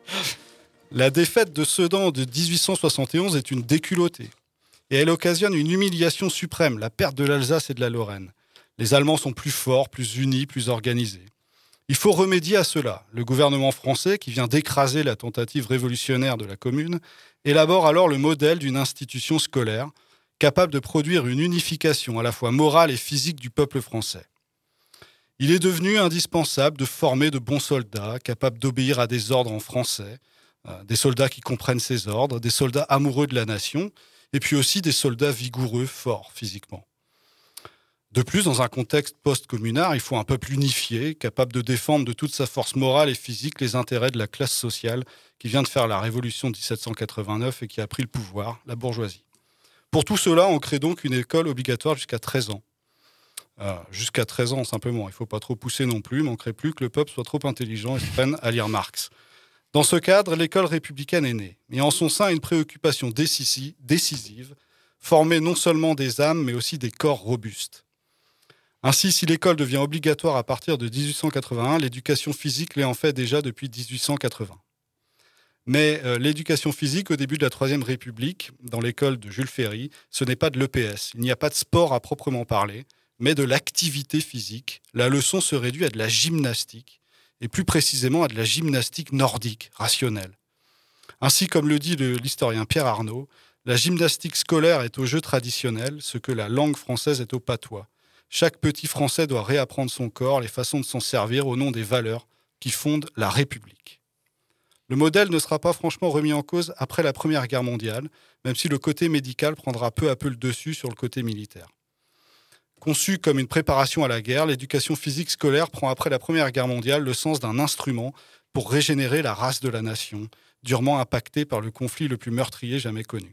Speaker 10: La défaite de Sedan de dix-huit cent soixante et onze est une déculottée. Et elle occasionne une humiliation suprême, la perte de l'Alsace et de la Lorraine. Les Allemands sont plus forts, plus unis, plus organisés. Il faut remédier à cela. Le gouvernement français, qui vient d'écraser la tentative révolutionnaire de la Commune, élabore alors le modèle d'une institution scolaire capable de produire une unification à la fois morale et physique du peuple français. Il est devenu indispensable de former de bons soldats, capables d'obéir à des ordres en français, euh, des soldats qui comprennent ces ordres, des soldats amoureux de la nation, et puis aussi des soldats vigoureux, forts physiquement. De plus, dans un contexte post-communard, il faut un peuple unifié, capable de défendre de toute sa force morale et physique les intérêts de la classe sociale qui vient de faire la révolution de dix-sept cent quatre-vingt-neuf et qui a pris le pouvoir, la bourgeoisie. Pour tout cela, on crée donc une école obligatoire jusqu'à treize ans. Euh, jusqu'à treize ans, simplement. Il ne faut pas trop pousser non plus, il ne manquerait plus que le peuple soit trop intelligent et se prenne à lire Marx. Dans ce cadre, l'école républicaine est née. Et en son sein, une préoccupation décisive, former non seulement des âmes, mais aussi des corps robustes. Ainsi, si l'école devient obligatoire à partir de dix-huit cent quatre-vingt-un, l'éducation physique l'est en fait déjà depuis dix-huit cent quatre-vingts. Mais euh, l'éducation physique, au début de la Troisième République, dans l'école de Jules Ferry, ce n'est pas de l'E P S. Il n'y a pas de sport à proprement parler, mais de l'activité physique. La leçon se réduit à de la gymnastique. et plus précisément à de la gymnastique nordique, rationnelle. Ainsi, comme le dit le, l'historien Pierre Arnaud, la gymnastique scolaire est au jeu traditionnel, ce que la langue française est au patois. Chaque petit Français doit réapprendre son corps, les façons de s'en servir au nom des valeurs qui fondent la République. Le modèle ne sera pas franchement remis en cause après la Première Guerre mondiale, même si le côté médical prendra peu à peu le dessus sur le côté militaire. Conçue comme une préparation à la guerre, l'éducation physique scolaire prend après la Première Guerre mondiale le sens d'un instrument pour régénérer la race de la nation, durement impactée par le conflit le plus meurtrier jamais connu.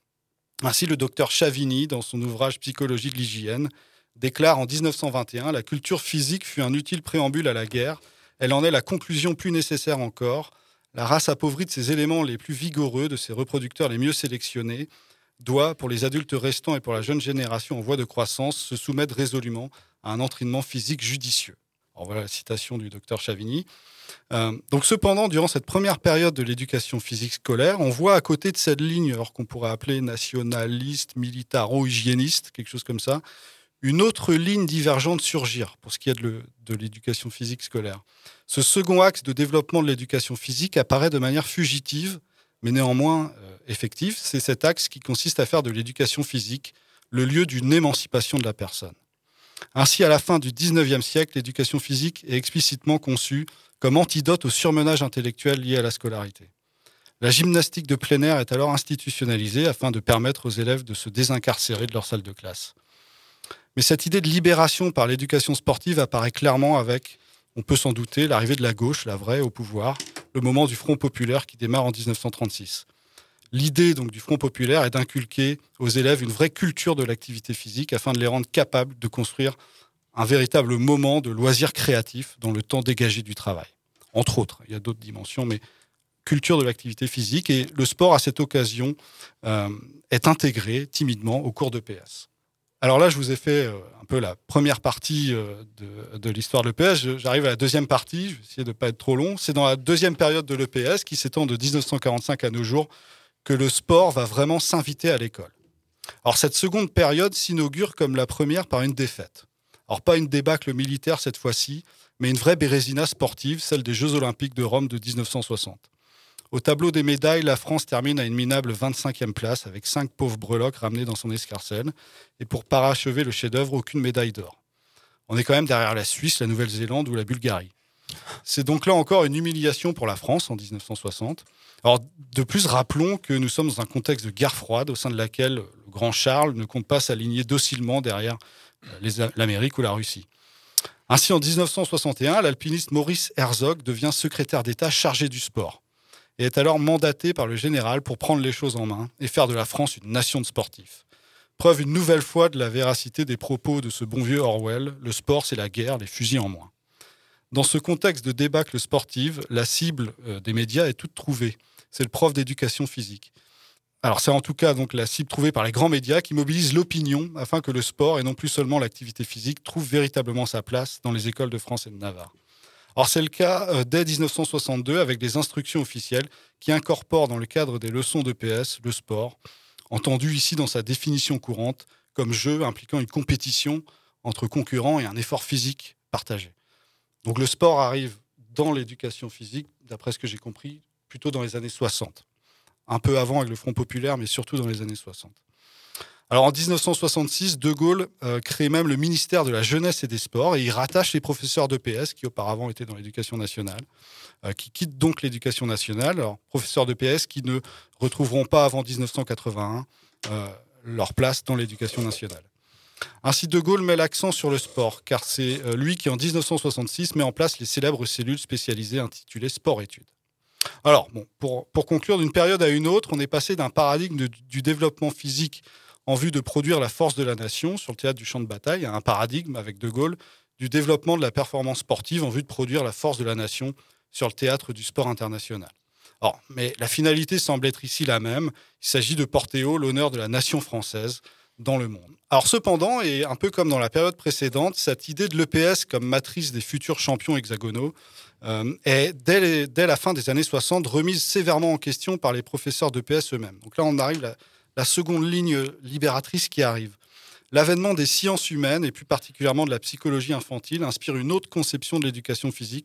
Speaker 10: Ainsi, le docteur Chavigny, dans son ouvrage Psychologie de l'hygiène, déclare en dix-neuf cent vingt et un « La culture physique fut un utile préambule à la guerre. Elle en est la conclusion plus nécessaire encore. La race appauvrie de ses éléments les plus vigoureux, de ses reproducteurs les mieux sélectionnés, doit, pour les adultes restants et pour la jeune génération en voie de croissance, se soumettre résolument à un entraînement physique judicieux. » Alors voilà la citation du docteur Chavigny. Euh, donc cependant, durant cette première période de l'éducation physique scolaire, on voit à côté de cette ligne, alors qu'on pourrait appeler nationaliste, militaro-hygiéniste, quelque chose comme ça, une autre ligne divergente surgir pour ce qui est de, le, de l'éducation physique scolaire. Ce second axe de développement de l'éducation physique apparaît de manière fugitive, mais néanmoins euh, effective. C'est cet axe qui consiste à faire de l'éducation physique le lieu d'une émancipation de la personne. Ainsi, à la fin du dix-neuvième siècle, l'éducation physique est explicitement conçue comme antidote au surmenage intellectuel lié à la scolarité. La gymnastique de plein air est alors institutionnalisée afin de permettre aux élèves de se désincarcérer de leur salle de classe. Mais cette idée de libération par l'éducation sportive apparaît clairement avec, on peut s'en douter, l'arrivée de la gauche, la vraie, au pouvoir, le moment du Front populaire qui démarre en dix-neuf cent trente-six. L'idée donc du Front populaire est d'inculquer aux élèves une vraie culture de l'activité physique afin de les rendre capables de construire un véritable moment de loisir créatif dans le temps dégagé du travail. Entre autres, il y a d'autres dimensions, mais culture de l'activité physique. Et le sport, à cette occasion, euh, est intégré timidement au cours d'E P S. Alors là, je vous ai fait euh, un peu la première partie euh, de, de l'histoire de l'E P S. J'arrive à la deuxième partie, je vais essayer de ne pas être trop long. C'est dans la deuxième période de l'E P S, qui s'étend de dix-neuf cent quarante-cinq à nos jours, que le sport va vraiment s'inviter à l'école. Alors cette seconde période s'inaugure comme la première par une défaite. Alors pas une débâcle militaire cette fois-ci, mais une vraie bérésina sportive, celle des Jeux Olympiques de Rome de dix-neuf cent soixante. Au tableau des médailles, la France termine à une minable vingt-cinquième place, avec cinq pauvres breloques ramenées dans son escarcelle. Et pour parachever le chef-d'œuvre, aucune médaille d'or. On est quand même derrière la Suisse, la Nouvelle-Zélande ou la Bulgarie. C'est donc là encore une humiliation pour la France en dix-neuf cent soixante. Alors, de plus, rappelons que nous sommes dans un contexte de guerre froide au sein de laquelle le grand Charles ne compte pas s'aligner docilement derrière les, l'Amérique ou la Russie. Ainsi, en dix-neuf cent soixante et un, l'alpiniste Maurice Herzog devient secrétaire d'État chargé du sport et est alors mandaté par le général pour prendre les choses en main et faire de la France une nation de sportifs. Preuve une nouvelle fois de la véracité des propos de ce bon vieux Orwell, le sport c'est la guerre, les fusils en moins. Dans ce contexte de débâcle sportive, la cible des médias est toute trouvée. C'est le prof d'éducation physique. Alors c'est en tout cas donc la cible trouvée par les grands médias qui mobilisent l'opinion afin que le sport et non plus seulement l'activité physique trouve véritablement sa place dans les écoles de France et de Navarre. Alors c'est le cas euh, dès dix-neuf cent soixante-deux avec des instructions officielles qui incorporent dans le cadre des leçons d'E P S le sport, entendu ici dans sa définition courante comme jeu impliquant une compétition entre concurrents et un effort physique partagé. Donc le sport arrive dans l'éducation physique, d'après ce que j'ai compris, plutôt dans les années soixante. Un peu avant avec le Front populaire, mais surtout dans les années soixante. Alors en dix-neuf cent soixante-six, De Gaulle euh, crée même le ministère de la Jeunesse et des Sports et il rattache les professeurs d'E P S qui auparavant étaient dans l'éducation nationale, euh, qui quittent donc l'éducation nationale, alors professeurs d'E P S qui ne retrouveront pas avant dix-neuf cent quatre-vingt-un euh, leur place dans l'éducation nationale. Ainsi, De Gaulle met l'accent sur le sport, car c'est euh, lui qui en dix-neuf cent soixante-six met en place les célèbres cellules spécialisées intitulées Sport-Études. Alors, bon, pour, pour conclure, d'une période à une autre, on est passé d'un paradigme de, du développement physique en vue de produire la force de la nation sur le théâtre du champ de bataille à un paradigme, avec De Gaulle, du développement de la performance sportive en vue de produire la force de la nation sur le théâtre du sport international. Alors, mais la finalité semble être ici la même. Il s'agit de porter haut l'honneur de la nation française dans le monde. Alors cependant, et un peu comme dans la période précédente, cette idée de l'E P S comme matrice des futurs champions hexagonaux euh, est, dès, les, dès la fin des années soixante, remise sévèrement en question par les professeurs d'E P S eux-mêmes. Donc là, on arrive à la, la seconde ligne libératrice qui arrive. L'avènement des sciences humaines, et plus particulièrement de la psychologie infantile, inspire une autre conception de l'éducation physique,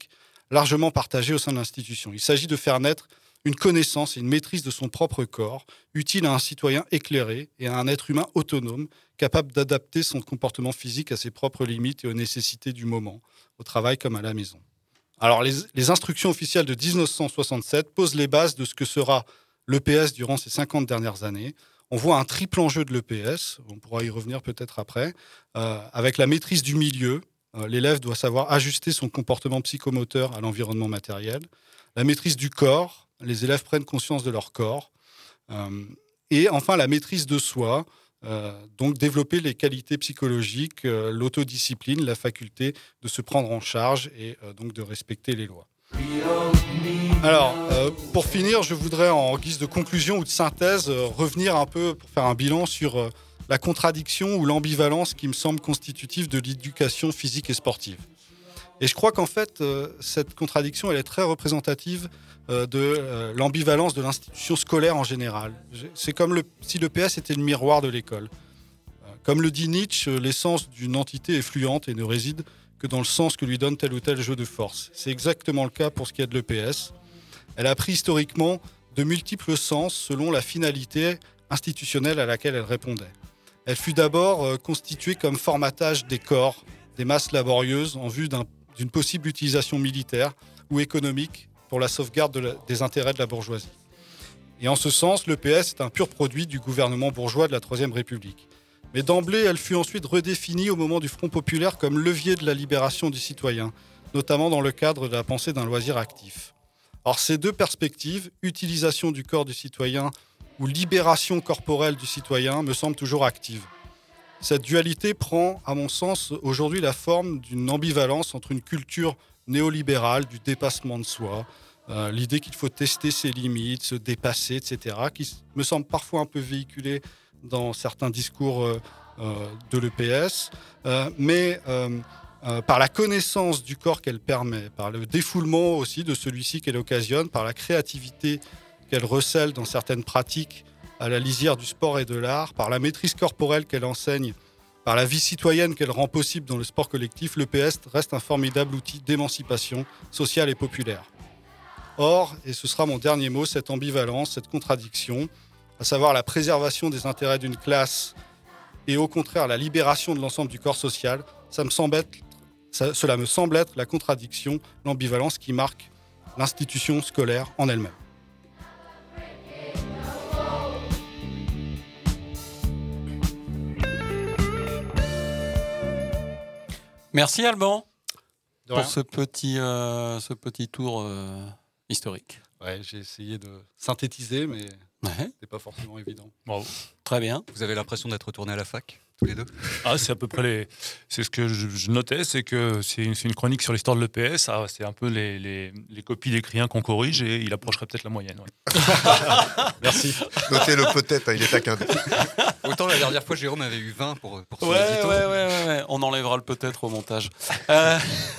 Speaker 10: largement partagée au sein de l'institution. Il s'agit de faire naître une connaissance et une maîtrise de son propre corps, utile à un citoyen éclairé et à un être humain autonome, capable d'adapter son comportement physique à ses propres limites et aux nécessités du moment, au travail comme à la maison. Alors, les, les instructions officielles de dix-neuf cent soixante-sept posent les bases de ce que sera l'E P S durant ces cinquante dernières années. On voit un triple enjeu de l'E P S, on pourra y revenir peut-être après, euh, avec la maîtrise du milieu. Euh, l'élève doit savoir ajuster son comportement psychomoteur à l'environnement matériel. La maîtrise du corps, les élèves prennent conscience de leur corps. Euh, et enfin, la maîtrise de soi, euh, donc développer les qualités psychologiques, euh, l'autodiscipline, la faculté de se prendre en charge et euh, donc de respecter les lois. Alors, euh, pour finir, je voudrais, en guise de conclusion ou de synthèse, euh, revenir un peu pour faire un bilan sur euh, la contradiction ou l'ambivalence qui me semble constitutive de l'éducation physique et sportive. Et je crois qu'en fait, euh, cette contradiction, elle est très représentative euh, de euh, l'ambivalence de l'institution scolaire en général. C'est comme le, si l'E P S était le miroir de l'école. Euh, comme le dit Nietzsche, l'essence d'une entité est fluente et ne réside que dans le sens que lui donne tel ou tel jeu de force. C'est exactement le cas pour ce qui est de l'E P S. Elle a pris historiquement de multiples sens selon la finalité institutionnelle à laquelle elle répondait. Elle fut d'abord euh, constituée comme formatage des corps, des masses laborieuses en vue d'un, d'une possible utilisation militaire ou économique pour la sauvegarde de la, des intérêts de la bourgeoisie. Et en ce sens, l'E P S est un pur produit du gouvernement bourgeois de la Troisième République. Mais d'emblée, elle fut ensuite redéfinie au moment du Front populaire comme levier de la libération du citoyen, notamment dans le cadre de la pensée d'un loisir actif. Or, ces deux perspectives, utilisation du corps du citoyen ou libération corporelle du citoyen, me semblent toujours actives. Cette dualité prend, à mon sens, aujourd'hui la forme d'une ambivalence entre une culture néolibérale du dépassement de soi, euh, l'idée qu'il faut tester ses limites, se dépasser, et cetera, qui me semble parfois un peu véhiculée dans certains discours euh, euh, de l'E P S, euh, mais euh, euh, par la connaissance du corps qu'elle permet, par le défoulement aussi de celui-ci qu'elle occasionne, par la créativité qu'elle recèle dans certaines pratiques à la lisière du sport et de l'art, par la maîtrise corporelle qu'elle enseigne, par la vie citoyenne qu'elle rend possible dans le sport collectif, l'E P S reste un formidable outil d'émancipation sociale et populaire. Or, et ce sera mon dernier mot, cette ambivalence, cette contradiction, à savoir la préservation des intérêts d'une classe et au contraire la libération de l'ensemble du corps social, ça me semble être, ça, cela me semble être la contradiction, l'ambivalence qui marque l'institution scolaire en elle-même.
Speaker 7: Merci Alban
Speaker 10: De rien.
Speaker 7: pour ce petit, euh, ce petit tour euh, historique.
Speaker 10: Ouais, j'ai essayé de synthétiser, mais
Speaker 7: ouais.
Speaker 10: c'est pas forcément évident.
Speaker 13: Bravo.
Speaker 7: Très bien.
Speaker 11: Vous avez l'impression d'être retourné à la fac, tous les deux?
Speaker 13: Ah, c'est à peu près les. C'est ce que je, je notais, c'est que c'est une, c'est une chronique sur l'histoire de l'E P S. Ah, c'est un peu les, les, les copies d'écrivains qu'on corrige et il approcherait peut-être la moyenne. Ouais.
Speaker 10: Merci.
Speaker 14: Notez-le peut-être, hein, il est taquin.
Speaker 11: Autant la dernière fois, Jérôme avait eu vingt pour, pour son
Speaker 7: Ouais,
Speaker 11: édito.
Speaker 7: ouais, ouais, ouais, ouais. On enlèvera le peut-être au montage. euh,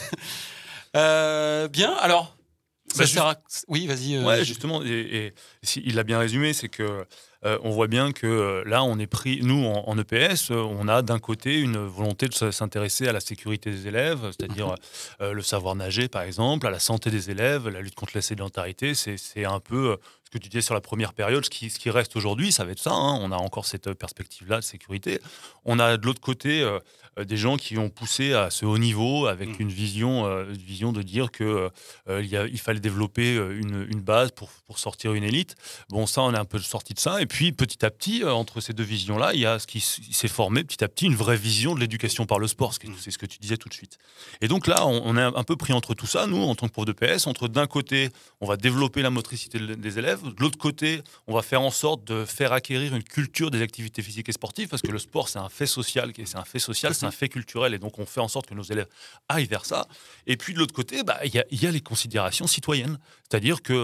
Speaker 7: euh, bien, alors. Ça
Speaker 13: Bah,
Speaker 7: sert à... Oui, vas-y. Euh,
Speaker 13: Ouais,
Speaker 7: je-
Speaker 13: justement, et, et si- il a bien résumé, c'est que euh, on voit bien que euh, là, on est pris, nous, en, en E P S, euh, on a d'un côté une volonté de s- s'intéresser à la sécurité des élèves, c'est-à-dire euh, le savoir nager, par exemple, à la santé des élèves, la lutte contre la sédentarité. C'est, c'est un peu euh, ce que tu disais sur la première période, ce qui, ce qui reste aujourd'hui, ça va être ça. Hein, on a encore cette euh, perspective-là de sécurité. On a de l'autre côté euh, euh, des gens qui ont poussé à ce haut niveau avec une vision, euh, une vision de dire que euh, il, y a, il fallait développer euh, une, une base pour, pour sortir une élite. Bon, ça, on est un peu sorti de ça. Et puis, petit à petit, euh, entre ces deux visions-là, il y a ce qui s- s'est formé petit à petit une vraie vision de l'éducation par le sport, ce qui- c'est ce que tu disais tout de suite. Et donc là, on, on est un peu pris entre tout ça, nous, en tant que prof de P S, entre d'un côté, on va développer la motricité de- des élèves, de l'autre côté, on va faire en sorte de faire acquérir une culture des activités physiques et sportives, parce que le sport, c'est un fait social, c'est un fait social, c'est un fait culturel, et donc on fait en sorte que nos élèves aillent vers ça. Et puis de l'autre côté, bah, il y, a- il y a les considérations citoyennes, c'est-à-dire que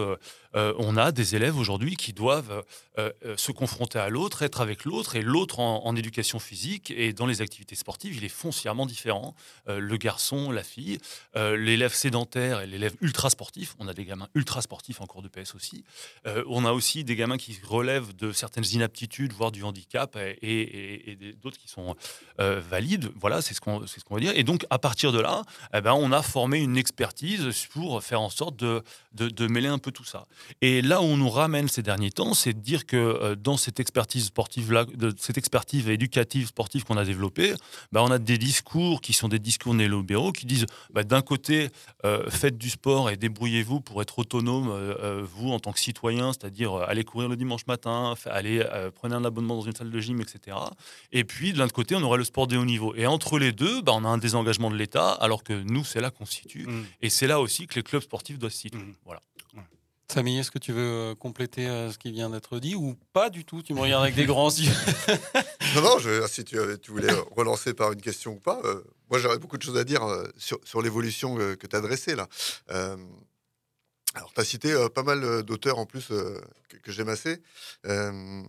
Speaker 13: euh, on a des élèves aujourd'hui qui doivent euh, euh, se confronter à l'autre, être avec l'autre, et l'autre en, en éducation physique et dans les activités sportives, il est foncièrement différent. Euh, le garçon, la fille, euh, l'élève sédentaire et l'élève ultra sportif, on a des gamins ultra sportifs en cours de P S aussi. Euh, on a aussi des gamins qui relèvent de certaines inaptitudes, voire du handicap, et, et, et d'autres qui sont euh, valides. Voilà, c'est ce qu'on, c'est ce qu'on va dire. Et donc, à partir de là, eh ben, on a formé une expertise pour faire en sorte de, de, de mêler un peu tout ça. Et là où on nous ramène ces derniers temps, c'est de dire que euh, dans cette expertise sportive-là, de cette expertise éducative sportive qu'on a développée, ben, on a des discours qui sont des discours néolibéraux qui disent ben, d'un côté, euh, faites du sport et débrouillez-vous pour être autonome, euh, vous en tant que citoyen, c'est-à-dire euh, allez courir le dimanche matin, allez euh, prenez un abonnement dans une salle de gym, et cetera. Et puis de l'autre côté, on aurait le sport de haut niveau. Et entre les deux, ben, on a un désengagement de l'État, alors que nous, c'est là qu'on se situe. Mmh. Et c'est là aussi que les clubs sportifs doivent se situer. Mmh. Voilà.
Speaker 7: Samy, est-ce que tu veux compléter euh, ce qui vient d'être dit ou pas du tout? Tu me regardes avec des grands yeux.
Speaker 14: Non, non, je, si tu, tu voulais relancer par une question ou pas, euh, moi j'aurais beaucoup de choses à dire euh, sur, sur l'évolution euh, que tu as dressée là. Euh, alors, tu as cité euh, pas mal d'auteurs en plus euh, que, que j'aime assez. Euh,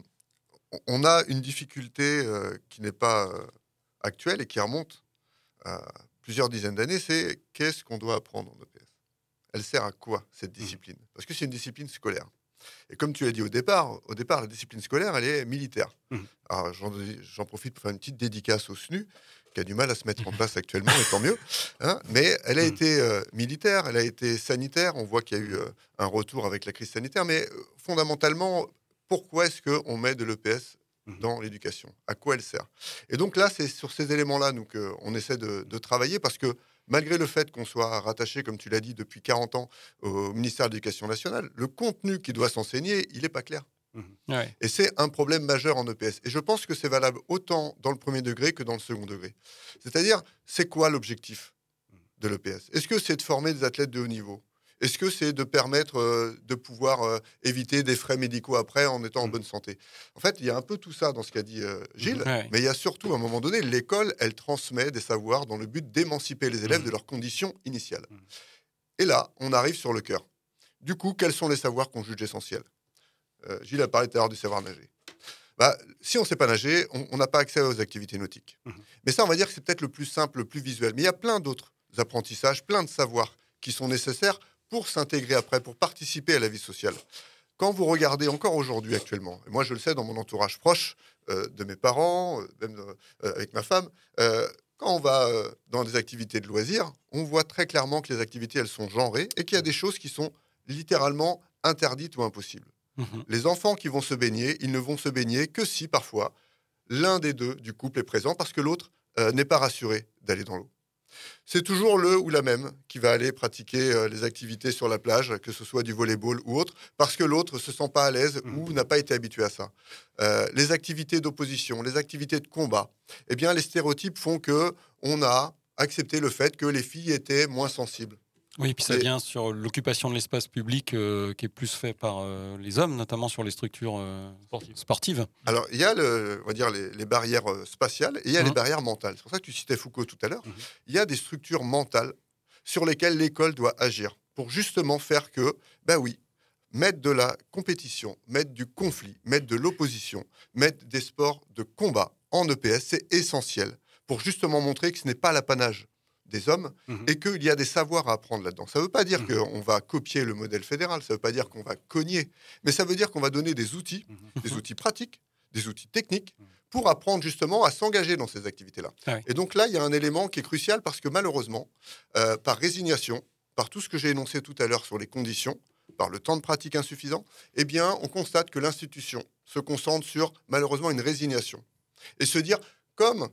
Speaker 14: on a une difficulté euh, qui n'est pas euh, actuelle et qui remonte à plusieurs dizaines d'années, c'est qu'est-ce qu'on doit apprendre en E P S? Elle sert à quoi, cette discipline? Parce que c'est une discipline scolaire. Et comme tu l'as dit au départ, au départ, la discipline scolaire, elle est militaire. Mmh. Alors, j'en, j'en profite pour faire une petite dédicace au S N U, qui a du mal à se mettre en place actuellement, et tant mieux. Hein, mais elle a mmh. été euh, militaire, elle a été sanitaire. On voit qu'il y a eu euh, un retour avec la crise sanitaire. Mais euh, fondamentalement, pourquoi est-ce qu'on met de l'E P S dans l'éducation? À quoi elle sert? Et donc là, c'est sur ces éléments-là nous, qu'on essaie de, de travailler, parce que malgré le fait qu'on soit rattaché, comme tu l'as dit, depuis quarante ans au ministère de l'Éducation nationale, le contenu qui doit s'enseigner, il n'est pas clair. Mmh. Ouais. Et c'est un problème majeur en E P S. Et je pense que c'est valable autant dans le premier degré que dans le second degré. C'est-à-dire, c'est quoi l'objectif de l'E P S? Est-ce que c'est de former des athlètes de haut niveau? Est-ce que c'est de permettre euh, de pouvoir euh, éviter des frais médicaux après en étant en bonne santé? En fait, il y a un peu tout ça dans ce qu'a dit euh, Gilles, ouais. mais il y a surtout, à un moment donné, l'école, elle transmet des savoirs dans le but d'émanciper les élèves mmh. de leurs conditions initiales. Mmh. Et là, on arrive sur le cœur. Du coup, quels sont les savoirs qu'on juge essentiels? euh, Gilles a parlé tout à l'heure du savoir nager. Bah, si on ne sait pas nager, on n'a pas accès aux activités nautiques. Mmh. Mais ça, on va dire que c'est peut-être le plus simple, le plus visuel. Mais il y a plein d'autres apprentissages, plein de savoirs qui sont nécessaires pour s'intégrer après, pour participer à la vie sociale. Quand vous regardez encore aujourd'hui, actuellement, et moi je le sais dans mon entourage proche, euh, de mes parents, euh, même euh, avec ma femme, euh, quand on va euh, dans des activités de loisirs, on voit très clairement que les activités, elles sont genrées et qu'il y a des choses qui sont littéralement interdites ou impossibles. Mmh. Les enfants qui vont se baigner, ils ne vont se baigner que si, parfois, l'un des deux du couple est présent parce que l'autre euh, n'est pas rassuré d'aller dans l'eau. C'est toujours le ou la même qui va aller pratiquer euh, les activités sur la plage, que ce soit du volleyball ou autre, parce que l'autre ne se sent pas à l'aise mmh. ou n'a pas été habitué à ça. Euh, les activités d'opposition, les activités de combat, eh bien, les stéréotypes font qu'on a accepté le fait que les filles étaient moins sensibles.
Speaker 7: Oui, et puis ça et... vient sur l'occupation de l'espace public euh, qui est plus fait par euh, les hommes, notamment sur les structures euh, sportives. sportives.
Speaker 14: Alors, il y a le, on va dire les, les barrières spatiales et il y a mmh. les barrières mentales. C'est pour ça que tu citais Foucault tout à l'heure. Mmh. Il y a des structures mentales sur lesquelles l'école doit agir pour justement faire que, ben oui, mettre de la compétition, mettre du conflit, mettre de l'opposition, mettre des sports de combat en E P S, c'est essentiel pour justement montrer que ce n'est pas l'apanage des hommes, mmh. et qu'il y a des savoirs à apprendre là-dedans. Ça ne veut pas dire mmh. qu'on va copier le modèle fédéral, ça ne veut pas dire qu'on va cogner, mais ça veut dire qu'on va donner des outils, mmh. des outils pratiques, des outils techniques, pour apprendre justement à s'engager dans ces activités-là. Ah oui. Et donc là, il y a un élément qui est crucial, parce que malheureusement, euh, par résignation, par tout ce que j'ai énoncé tout à l'heure sur les conditions, par le temps de pratique insuffisant, eh bien, on constate que l'institution se concentre sur, malheureusement, une résignation. Et se dire, comme...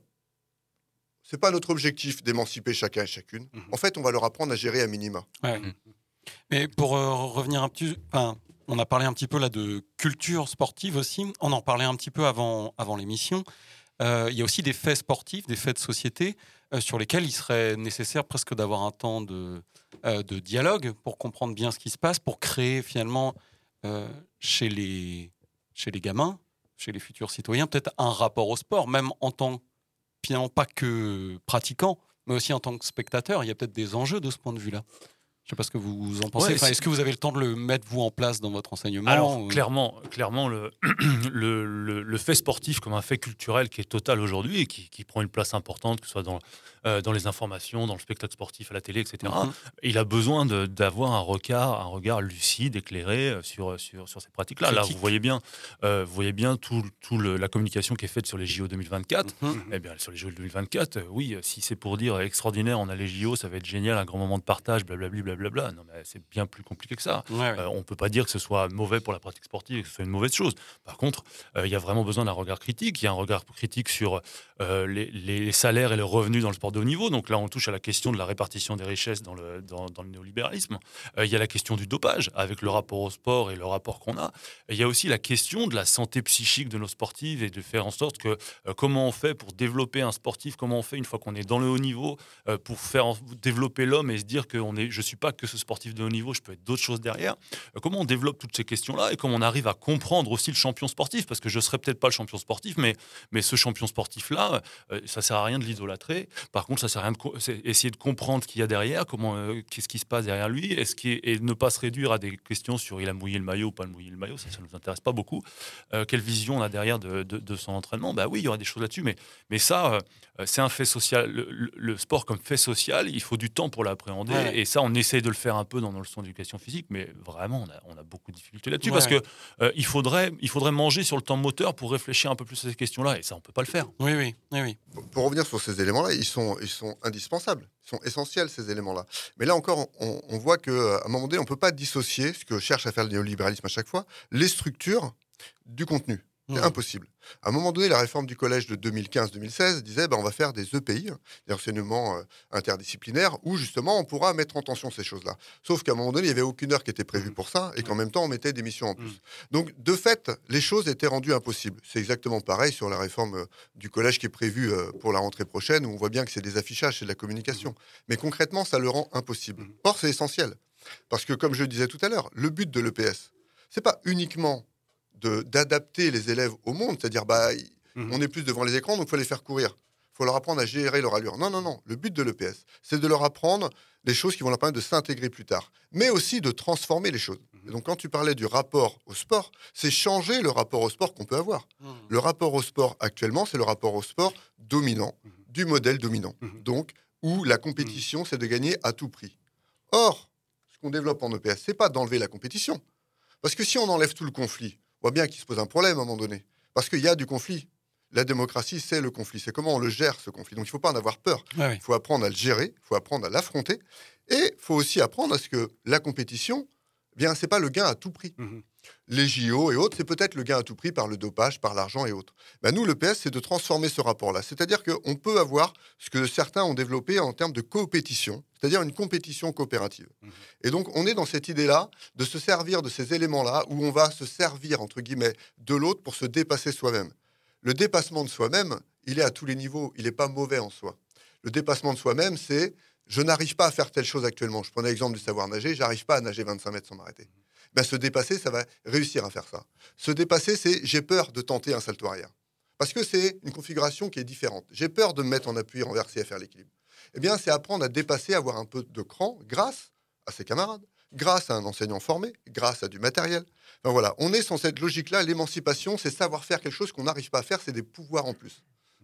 Speaker 14: c'est pas notre objectif d'émanciper chacun et chacune. Mmh. En fait, on va leur apprendre à gérer à minima.
Speaker 7: Ouais. Mmh. Mais pour euh, revenir un petit... Enfin, on a parlé un petit peu là de culture sportive aussi. On en parlait un petit peu avant, avant l'émission. Euh, il y a aussi des faits sportifs, des faits de société euh, sur lesquels il serait nécessaire presque d'avoir un temps de, euh, de dialogue pour comprendre bien ce qui se passe, pour créer finalement euh, chez, les, chez les gamins, chez les futurs citoyens, peut-être un rapport au sport, même en tant que finalement pas que pratiquant, mais aussi en tant que spectateur. Il y a peut-être des enjeux de ce point de vue-là. Je ne sais pas ce que vous en pensez.
Speaker 13: Ouais,
Speaker 7: enfin,
Speaker 13: c'est...
Speaker 7: est-ce que vous avez le temps de le mettre, vous, en place dans votre enseignement?
Speaker 13: Alors,
Speaker 7: ou...
Speaker 13: clairement, clairement le, le, le, le fait sportif comme un fait culturel qui est total aujourd'hui et qui, qui prend une place importante, que ce soit dans, euh, dans les informations, dans le spectacle sportif, à la télé, et cetera, mm-hmm. il a besoin de, d'avoir un regard, un regard lucide, éclairé sur, sur, sur ces pratiques-là. Critique. Là, vous voyez bien, euh, vous voyez bien tout, tout le, la communication qui est faite sur les J O deux mille vingt-quatre. Mm-hmm. Eh bien, sur les J O deux mille vingt-quatre, oui, si c'est pour dire extraordinaire, on a les J O, ça va être génial, un grand moment de partage, blablabla, blablabla. Non, mais c'est bien plus compliqué que ça. Ouais, ouais. Euh, on ne peut pas dire que ce soit mauvais pour la pratique sportive, que ce soit une mauvaise chose. Par contre, euh, il y a vraiment besoin d'un regard critique. Il y a un regard critique sur euh, les, les salaires et les revenus dans le sport de haut niveau. Donc là, on touche à la question de la répartition des richesses dans le, dans, dans le néolibéralisme. Euh, il y a la question du dopage, avec le rapport au sport et le rapport qu'on a. Et il y a aussi la question de la santé psychique de nos sportifs et de faire en sorte que euh, comment on fait pour développer un sportif, comment on fait une fois qu'on est dans le haut niveau, euh, pour faire en, développer l'homme et se dire que on est, je ne suis pas que ce sportif de haut niveau, je peux être d'autres choses derrière. Euh, comment on développe toutes ces questions-là et comment on arrive à comprendre aussi le champion sportif, parce que je ne serai peut-être pas le champion sportif, mais, mais ce champion sportif-là, euh, ça ne sert à rien de l'idolâtrer. Par contre, ça sert à rien de co- essayer de comprendre ce qu'il y a derrière, comment, euh, qu'est-ce qui se passe derrière lui, est-ce qu'il est, et ne pas se réduire à des questions sur il a mouillé le maillot ou pas mouillé le maillot, ça ne nous intéresse pas beaucoup. Euh, quelle vision on a derrière de, de, de son entraînement? Bah oui, il y aura des choses là-dessus, mais, mais ça, euh, c'est un fait social. Le, le, le sport comme fait social, il faut du temps pour l'appréhender, ouais. Et ça, on essaie de le faire un peu dans nos leçons d'éducation physique, mais vraiment, on a, on a beaucoup de difficultés là-dessus, ouais. Parce que euh, il faudrait, il faudrait manger sur le temps moteur pour réfléchir un peu plus à ces questions-là, et ça, on peut pas le faire.
Speaker 7: Oui, oui, oui, oui.
Speaker 14: Pour revenir sur ces éléments-là, ils sont, ils sont indispensables, ils sont essentiels, ces éléments-là. Mais là encore, on, on voit qu'à un moment donné, on peut pas dissocier ce que cherche à faire le néolibéralisme à chaque fois, les structures du contenu. C'est mmh. impossible. À un moment donné, la réforme du collège de deux mille quinze deux mille seize disait ben, on va faire des E P I, des enseignements euh, interdisciplinaires, où justement on pourra mettre en tension ces choses-là. Sauf qu'à un moment donné, il n'y avait aucune heure qui était prévue pour ça, et qu'en même temps, on mettait des missions en plus. Mmh. Donc, de fait, les choses étaient rendues impossibles. C'est exactement pareil sur la réforme euh, du collège qui est prévue euh, pour la rentrée prochaine, où on voit bien que c'est des affichages, c'est de la communication. Mmh. Mais concrètement, ça le rend impossible. Mmh. Or, c'est essentiel. Parce que, comme je le disais tout à l'heure, le but de l'E P S, c'est pas uniquement De, d'adapter les élèves au monde, c'est-à-dire bah, mmh. on est plus devant les écrans, donc il faut les faire courir. Il faut leur apprendre à gérer leur allure. Non, non, non. Le but de l'E P S, c'est de leur apprendre les choses qui vont leur permettre de s'intégrer plus tard, mais aussi de transformer les choses. Mmh. Et donc quand tu parlais du rapport au sport, c'est changer le rapport au sport qu'on peut avoir. Mmh. Le rapport au sport actuellement, c'est le rapport au sport dominant, mmh. du modèle dominant. Mmh. Donc, où la compétition, mmh. c'est de gagner à tout prix. Or, ce qu'on développe en E P S, c'est pas d'enlever la compétition. Parce que si on enlève tout le conflit, on voit bien qu'il se pose un problème à un moment donné. Parce qu'il y a du conflit. La démocratie, c'est le conflit. C'est comment on le gère, ce conflit. Donc, il ne faut pas en avoir peur. Ah oui. Il faut apprendre à le gérer. Il faut apprendre à l'affronter. Et il faut aussi apprendre à ce que la compétition, eh bien, ce n'est pas le gain à tout prix. Mmh. Les J O et autres, c'est peut-être le gain à tout prix par le dopage, par l'argent et autres. Ben, nous, l'E P S, c'est de transformer ce rapport-là. C'est-à-dire qu'on peut avoir ce que certains ont développé en termes de coopétition, c'est-à-dire une compétition coopérative. Mmh. Et donc, on est dans cette idée-là de se servir de ces éléments-là où on va se servir, entre guillemets, de l'autre pour se dépasser soi-même. Le dépassement de soi-même, il est à tous les niveaux. Il n'est pas mauvais en soi. Le dépassement de soi-même, c'est « je n'arrive pas à faire telle chose actuellement ». Je prenais l'exemple du savoir nager, je n'arrive pas à nager vingt-cinq mètres sans m'arrêter. Ben, se dépasser, ça va réussir à faire ça. Se dépasser, c'est « j'ai peur de tenter un salto arrière ». Parce que c'est une configuration qui est différente. J'ai peur de me mettre en appui renversé à faire l'équilibre. Eh bien, c'est apprendre à dépasser, à avoir un peu de cran grâce à ses camarades, grâce à un enseignant formé, grâce à du matériel. Enfin, voilà, on est sur cette logique-là. L'émancipation, c'est savoir faire quelque chose qu'on n'arrive pas à faire, c'est des pouvoirs en plus.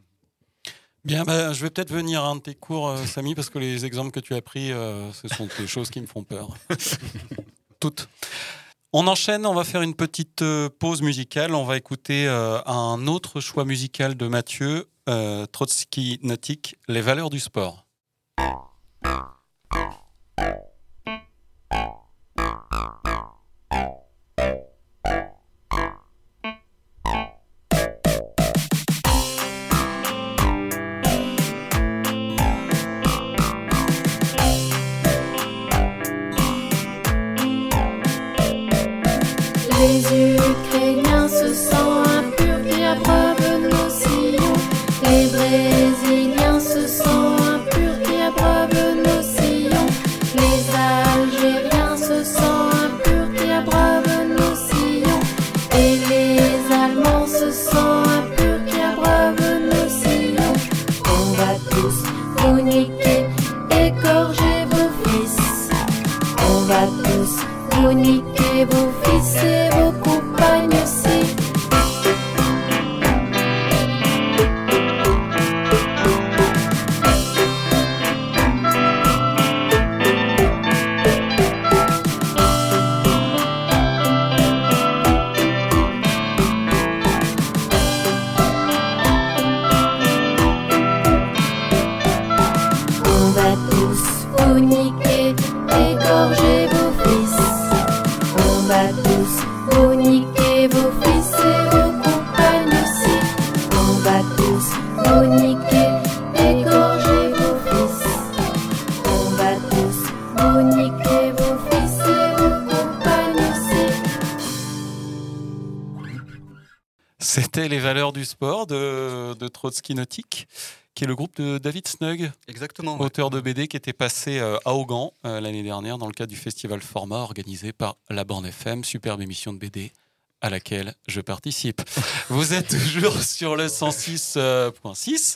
Speaker 7: Bien, bah, je vais peut-être venir à un de tes cours, euh, Samy, parce que les exemples que tu as pris, euh, ce sont des choses qui me font peur. Toutes. On enchaîne, on va faire une petite euh, pause musicale. On va écouter euh, un autre choix musical de Mathieu, euh, Trotsky Nautique, Les valeurs du sport.
Speaker 5: Les Ukrainiens se sentent impurs qui abreuvent nos sillons. Les Brésiliens se sentent impurs qui abreuvent nos sillons. Les Algériens se sentent impurs qui abreuvent nos sillons. Et les Allemands se sentent impurs qui abreuvent nos sillons. On va tous vous niquer, égorger vos fils. vous niquez, égorgez vos fils. On va tous vous niquer vos fils et vos compagnes aussi. On va tous vous niquer, égorgez vos fils. On va tous vous niquer vos fils et vos compagnes aussi.
Speaker 7: C'était Les valeurs du sport de, de Trotsky Nautique, qui est le groupe de David Snug.
Speaker 11: Exactement. Ouais.
Speaker 7: Auteur de B D qui était passé euh, à Augan euh, l'année dernière dans le cadre du festival Format organisé par La Borne F M, superbe émission de B D à laquelle je participe. Vous êtes toujours sur le cent six virgule six.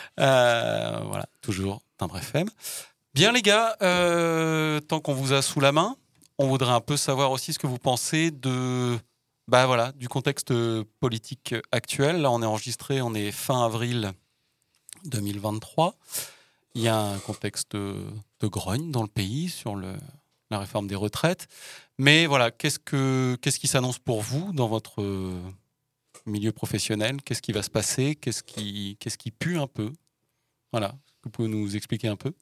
Speaker 7: Euh, voilà, toujours Timbre F M. Bien les gars, euh, tant qu'on vous a sous la main, on voudrait un peu savoir aussi ce que vous pensez de... Bah voilà, du contexte politique actuel. Là, on est enregistré, on est fin avril deux mille vingt-trois. Il y a un contexte de, de grogne dans le pays sur le, la réforme des retraites. Mais voilà, qu'est-ce, que, qu'est-ce qui s'annonce pour vous dans votre milieu professionnel ? Qu'est-ce qui va se passer ? Qu'est-ce qui, qu'est-ce qui pue un peu ? Voilà, est-ce que vous pouvez nous expliquer un peu ?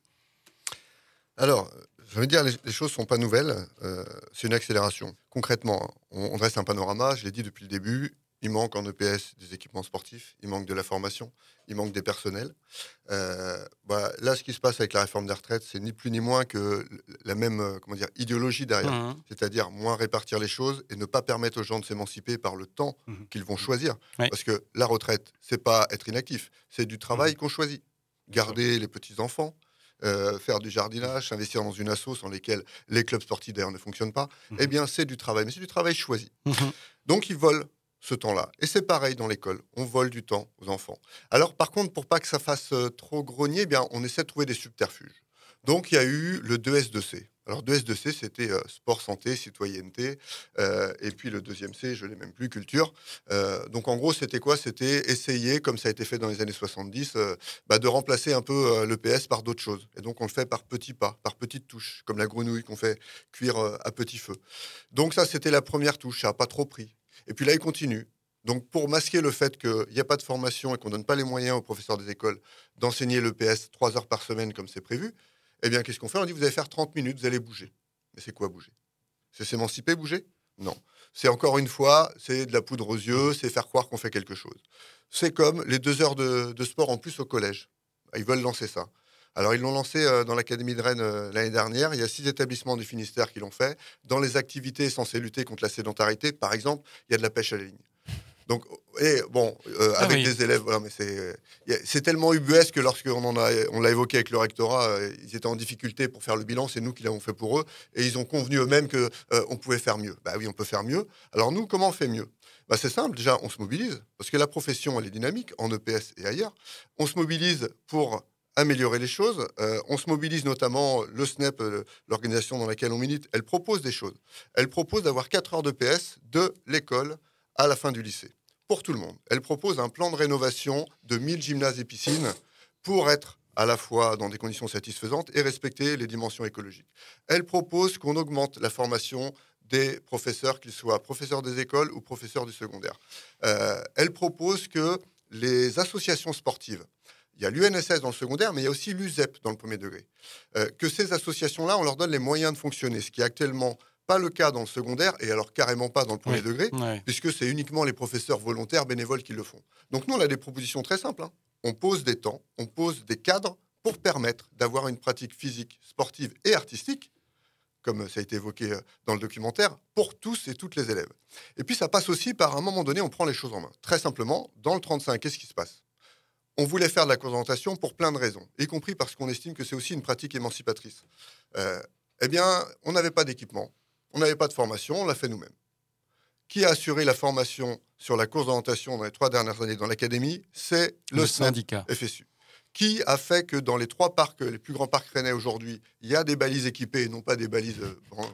Speaker 14: Alors, je veux dire, les, les choses ne sont pas nouvelles. Euh, c'est une accélération. Concrètement, on, on dresse un panorama, je l'ai dit depuis le début. Il manque en E P S des équipements sportifs, il manque de la formation, il manque des personnels. Euh, bah, là, ce qui se passe avec la réforme des retraites, c'est ni plus ni moins que la même euh, comment dire, idéologie derrière. Mmh. C'est-à-dire moins répartir les choses et ne pas permettre aux gens de s'émanciper par le temps mmh. qu'ils vont choisir. Oui. Parce que la retraite, c'est pas être inactif, c'est du travail mmh. qu'on choisit. Garder les petits-enfants, euh, faire du jardinage, investir dans une asso sans lesquelles les clubs sportifs d'ailleurs ne fonctionnent pas, mmh. eh bien, c'est du travail. Mais c'est du travail choisi. Mmh. Donc, ils volent ce temps-là. Et c'est pareil dans l'école. On vole du temps aux enfants. Alors, par contre, pour pas que ça fasse euh, trop grogner, eh bien, on essaie de trouver des subterfuges. Donc, il y a eu le deux S deux C. Alors, deux S deux C, c'était euh, sport, santé, citoyenneté. Euh, et puis, le deuxième C, je ne l'ai même plus, culture. Euh, donc, en gros, c'était quoi ? C'était essayer, comme ça a été fait dans les années soixante-dix, euh, bah, de remplacer un peu euh, l'E P S par d'autres choses. Et donc, on le fait par petits pas, par petites touches, comme la grenouille qu'on fait cuire euh, à petit feu. Donc, ça, c'était la première touche. Ça n'a pas trop pris. Et puis là, il continue. Donc, pour masquer le fait qu'il n'y a pas de formation et qu'on ne donne pas les moyens aux professeurs des écoles d'enseigner l'E P S trois heures par semaine comme c'est prévu, eh bien, qu'est-ce qu'on fait ? On dit, vous allez faire trente minutes, vous allez bouger. Mais c'est quoi bouger ? C'est s'émanciper, bouger ? Non. C'est encore une fois, c'est de la poudre aux yeux, c'est faire croire qu'on fait quelque chose. C'est comme les deux heures de, de sport en plus au collège. Ils veulent lancer ça. Alors, ils l'ont lancé euh, dans l'Académie de Rennes euh, l'année dernière. Il y a six établissements du Finistère qui l'ont fait. Dans les activités censées lutter contre la sédentarité, par exemple, il y a de la pêche à la ligne. Donc, et bon, euh, ah avec oui. des élèves, voilà, mais c'est, c'est tellement ubuesque que lorsqu'on en a, on l'a évoqué avec le rectorat, euh, ils étaient en difficulté pour faire le bilan, c'est nous qui l'avons fait pour eux, et ils ont convenu eux-mêmes qu'on euh, pouvait faire mieux. Bah oui, on peut faire mieux. Alors nous, comment on fait mieux ? Bah, c'est simple, déjà, on se mobilise, parce que la profession, elle est dynamique, en E P S et ailleurs. On se mobilise pour améliorer les choses. Euh, on se mobilise notamment, le S N E P, euh, l'organisation dans laquelle on milite, elle propose des choses. Elle propose d'avoir quatre heures de P S de l'école à la fin du lycée, pour tout le monde. Elle propose un plan de rénovation de mille gymnases et piscines pour être à la fois dans des conditions satisfaisantes et respecter les dimensions écologiques. Elle propose qu'on augmente la formation des professeurs, qu'ils soient professeurs des écoles ou professeurs du secondaire. Euh, elle propose que les associations sportives, il y a l'U N S S dans le secondaire, mais il y a aussi l'U S E P dans le premier degré, euh, que ces associations-là, on leur donne les moyens de fonctionner, ce qui est actuellement pas le cas dans le secondaire, et alors carrément pas dans le premier oui. degré, oui. puisque c'est uniquement les professeurs volontaires, bénévoles qui le font. Donc nous, on a des propositions très simples. Hein. On pose des temps, on pose des cadres pour permettre d'avoir une pratique physique, sportive et artistique, comme ça a été évoqué dans le documentaire, pour tous et toutes les élèves. Et puis ça passe aussi par, à un moment donné, on prend les choses en main. Très simplement, dans le trente-cinq, qu'est-ce qui se passe ? On voulait faire de la course d'orientation pour plein de raisons, y compris parce qu'on estime que c'est aussi une pratique émancipatrice. Euh, eh bien, on n'avait pas d'équipement. On n'avait pas de formation, on l'a fait nous-mêmes. Qui a assuré la formation sur la course d'orientation dans les trois dernières années dans l'académie ? C'est le, le syndicat F S U. Qui a fait que dans les trois parcs, les plus grands parcs rennais aujourd'hui, il y a des balises équipées et non pas des balises ballantes ?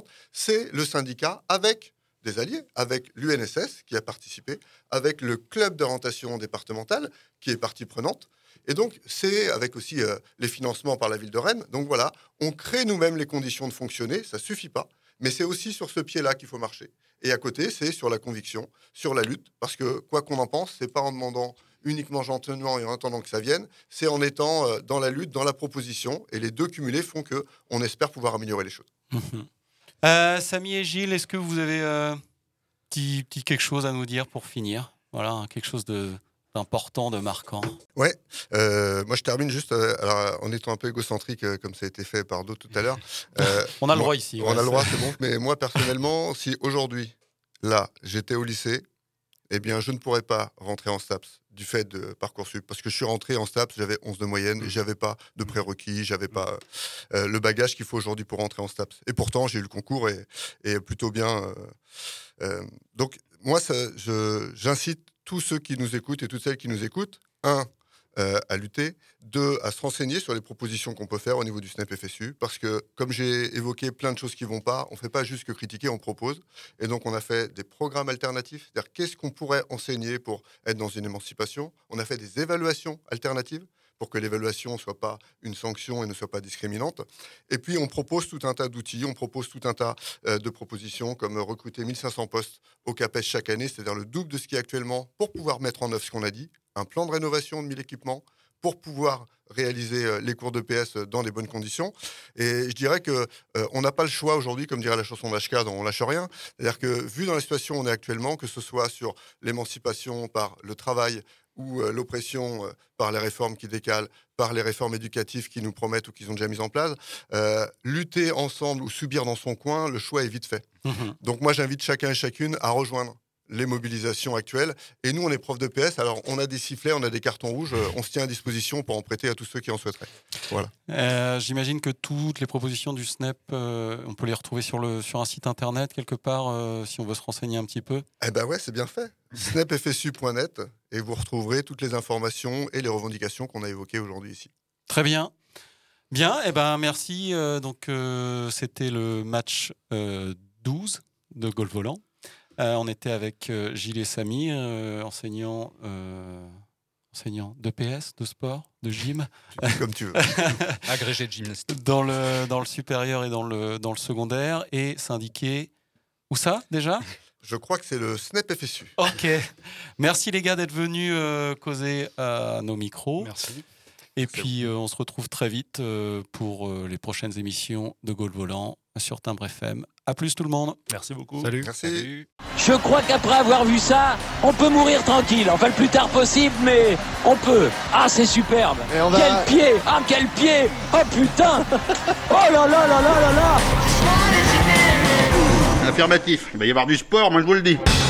Speaker 14: C'est le syndicat avec des alliés, avec l'U N S S qui a participé, avec le club d'orientation départemental qui est partie prenante. Et donc, c'est avec aussi euh, les financements par la ville de Rennes. Donc voilà, on crée nous-mêmes les conditions de fonctionner, ça ne suffit pas. Mais c'est aussi sur ce pied-là qu'il faut marcher. Et à côté, c'est sur la conviction, sur la lutte, parce que quoi qu'on en pense, c'est pas en demandant uniquement gentiment et en attendant que ça vienne, c'est en étant euh, dans la lutte, dans la proposition. Et les deux cumulés font qu'on espère pouvoir améliorer les choses.
Speaker 7: euh, Samy et Gilles, est-ce que vous avez euh, petit, petit quelque chose à nous dire pour finir ? Voilà, quelque chose de... important, de marquant.
Speaker 14: Ouais, euh, moi je termine juste euh, alors, en étant un peu égocentrique, euh, comme ça a été fait par d'autres tout à l'heure. Euh,
Speaker 7: on a le
Speaker 14: moi,
Speaker 7: droit ici.
Speaker 14: On
Speaker 7: ouais,
Speaker 14: a le droit, c'est bon. Mais moi personnellement, si aujourd'hui, là, j'étais au lycée, eh bien je ne pourrais pas rentrer en STAPS du fait de Parcoursup. Parce que je suis rentré en STAPS, j'avais onze de moyenne, et j'avais pas de prérequis, j'avais pas euh, le bagage qu'il faut aujourd'hui pour rentrer en STAPS. Et pourtant, j'ai eu le concours et, et plutôt bien. Euh, euh, donc, moi, ça, je, j'incite tous ceux qui nous écoutent et toutes celles qui nous écoutent, un, euh, à lutter, deux, à se renseigner sur les propositions qu'on peut faire au niveau du S N E P F S U, parce que, comme j'ai évoqué plein de choses qui ne vont pas, on ne fait pas juste que critiquer, on propose. Et donc, on a fait des programmes alternatifs, c'est-à-dire qu'est-ce qu'on pourrait enseigner pour être dans une émancipation. On a fait des évaluations alternatives, pour que l'évaluation ne soit pas une sanction et ne soit pas discriminante. Et puis, on propose tout un tas d'outils, on propose tout un tas euh, de propositions, comme recruter mille cinq cents postes au CAPES chaque année, c'est-à-dire le double de ce qui est actuellement, pour pouvoir mettre en œuvre ce qu'on a dit, un plan de rénovation de mille équipements, pour pouvoir réaliser euh, les cours de P S dans des bonnes conditions. Et je dirais qu'on euh, n'a pas le choix aujourd'hui, comme dirait la chanson d'H K, dans On lâche rien. C'est-à-dire que, vu dans la situation où on est actuellement, que ce soit sur l'émancipation par le travail, ou euh, l'oppression euh, par les réformes qui décalent, par les réformes éducatives qui nous promettent ou qu'ils ont déjà mises en place, euh, lutter ensemble ou subir dans son coin, le choix est vite fait. Mmh. Donc moi, j'invite chacun et chacune à rejoindre les mobilisations actuelles. Et nous, on est profs de P S, alors on a des sifflets, on a des cartons rouges, euh, on se tient à disposition pour en prêter à tous ceux qui en souhaiteraient. Voilà.
Speaker 7: Euh, j'imagine que toutes les propositions du S N E P, euh, on peut les retrouver sur, le, sur un site internet quelque part, euh, si on veut se renseigner un petit peu.
Speaker 14: Eh ben ouais, c'est bien fait. S N E P F S U point net, et vous retrouverez toutes les informations et les revendications qu'on a évoquées aujourd'hui ici.
Speaker 7: Très bien. Bien, eh ben merci. Euh, donc, euh, c'était le match euh, douze de Golf Volant. Euh, on était avec euh, Gilles et Samy, euh, enseignants, euh, enseignants de P S, de sport, de gym.
Speaker 14: Comme tu veux.
Speaker 11: Agrégé de gymnastique.
Speaker 7: Dans le, dans le supérieur et dans le, dans le secondaire. Et syndiqué. Où ça, déjà ?
Speaker 14: Je crois que c'est le S N E P F S U.
Speaker 7: Ok. Merci les gars d'être venus euh, causer à nos micros.
Speaker 10: Merci.
Speaker 7: Et puis, euh, on se retrouve très vite euh, pour euh, les prochaines émissions de Golf Volant sur Timbre F M. À plus tout le monde.
Speaker 13: Merci beaucoup.
Speaker 10: Salut.
Speaker 14: Merci.
Speaker 7: Salut.
Speaker 6: Je crois qu'après avoir vu ça, on peut mourir tranquille. Enfin, le plus tard possible, mais on peut. Ah, c'est superbe.
Speaker 16: Et on va...
Speaker 6: Quel pied. Ah, quel pied. Oh, putain. Oh là là là là là là.
Speaker 9: Affirmatif. Il va y avoir du sport, moi je vous le dis.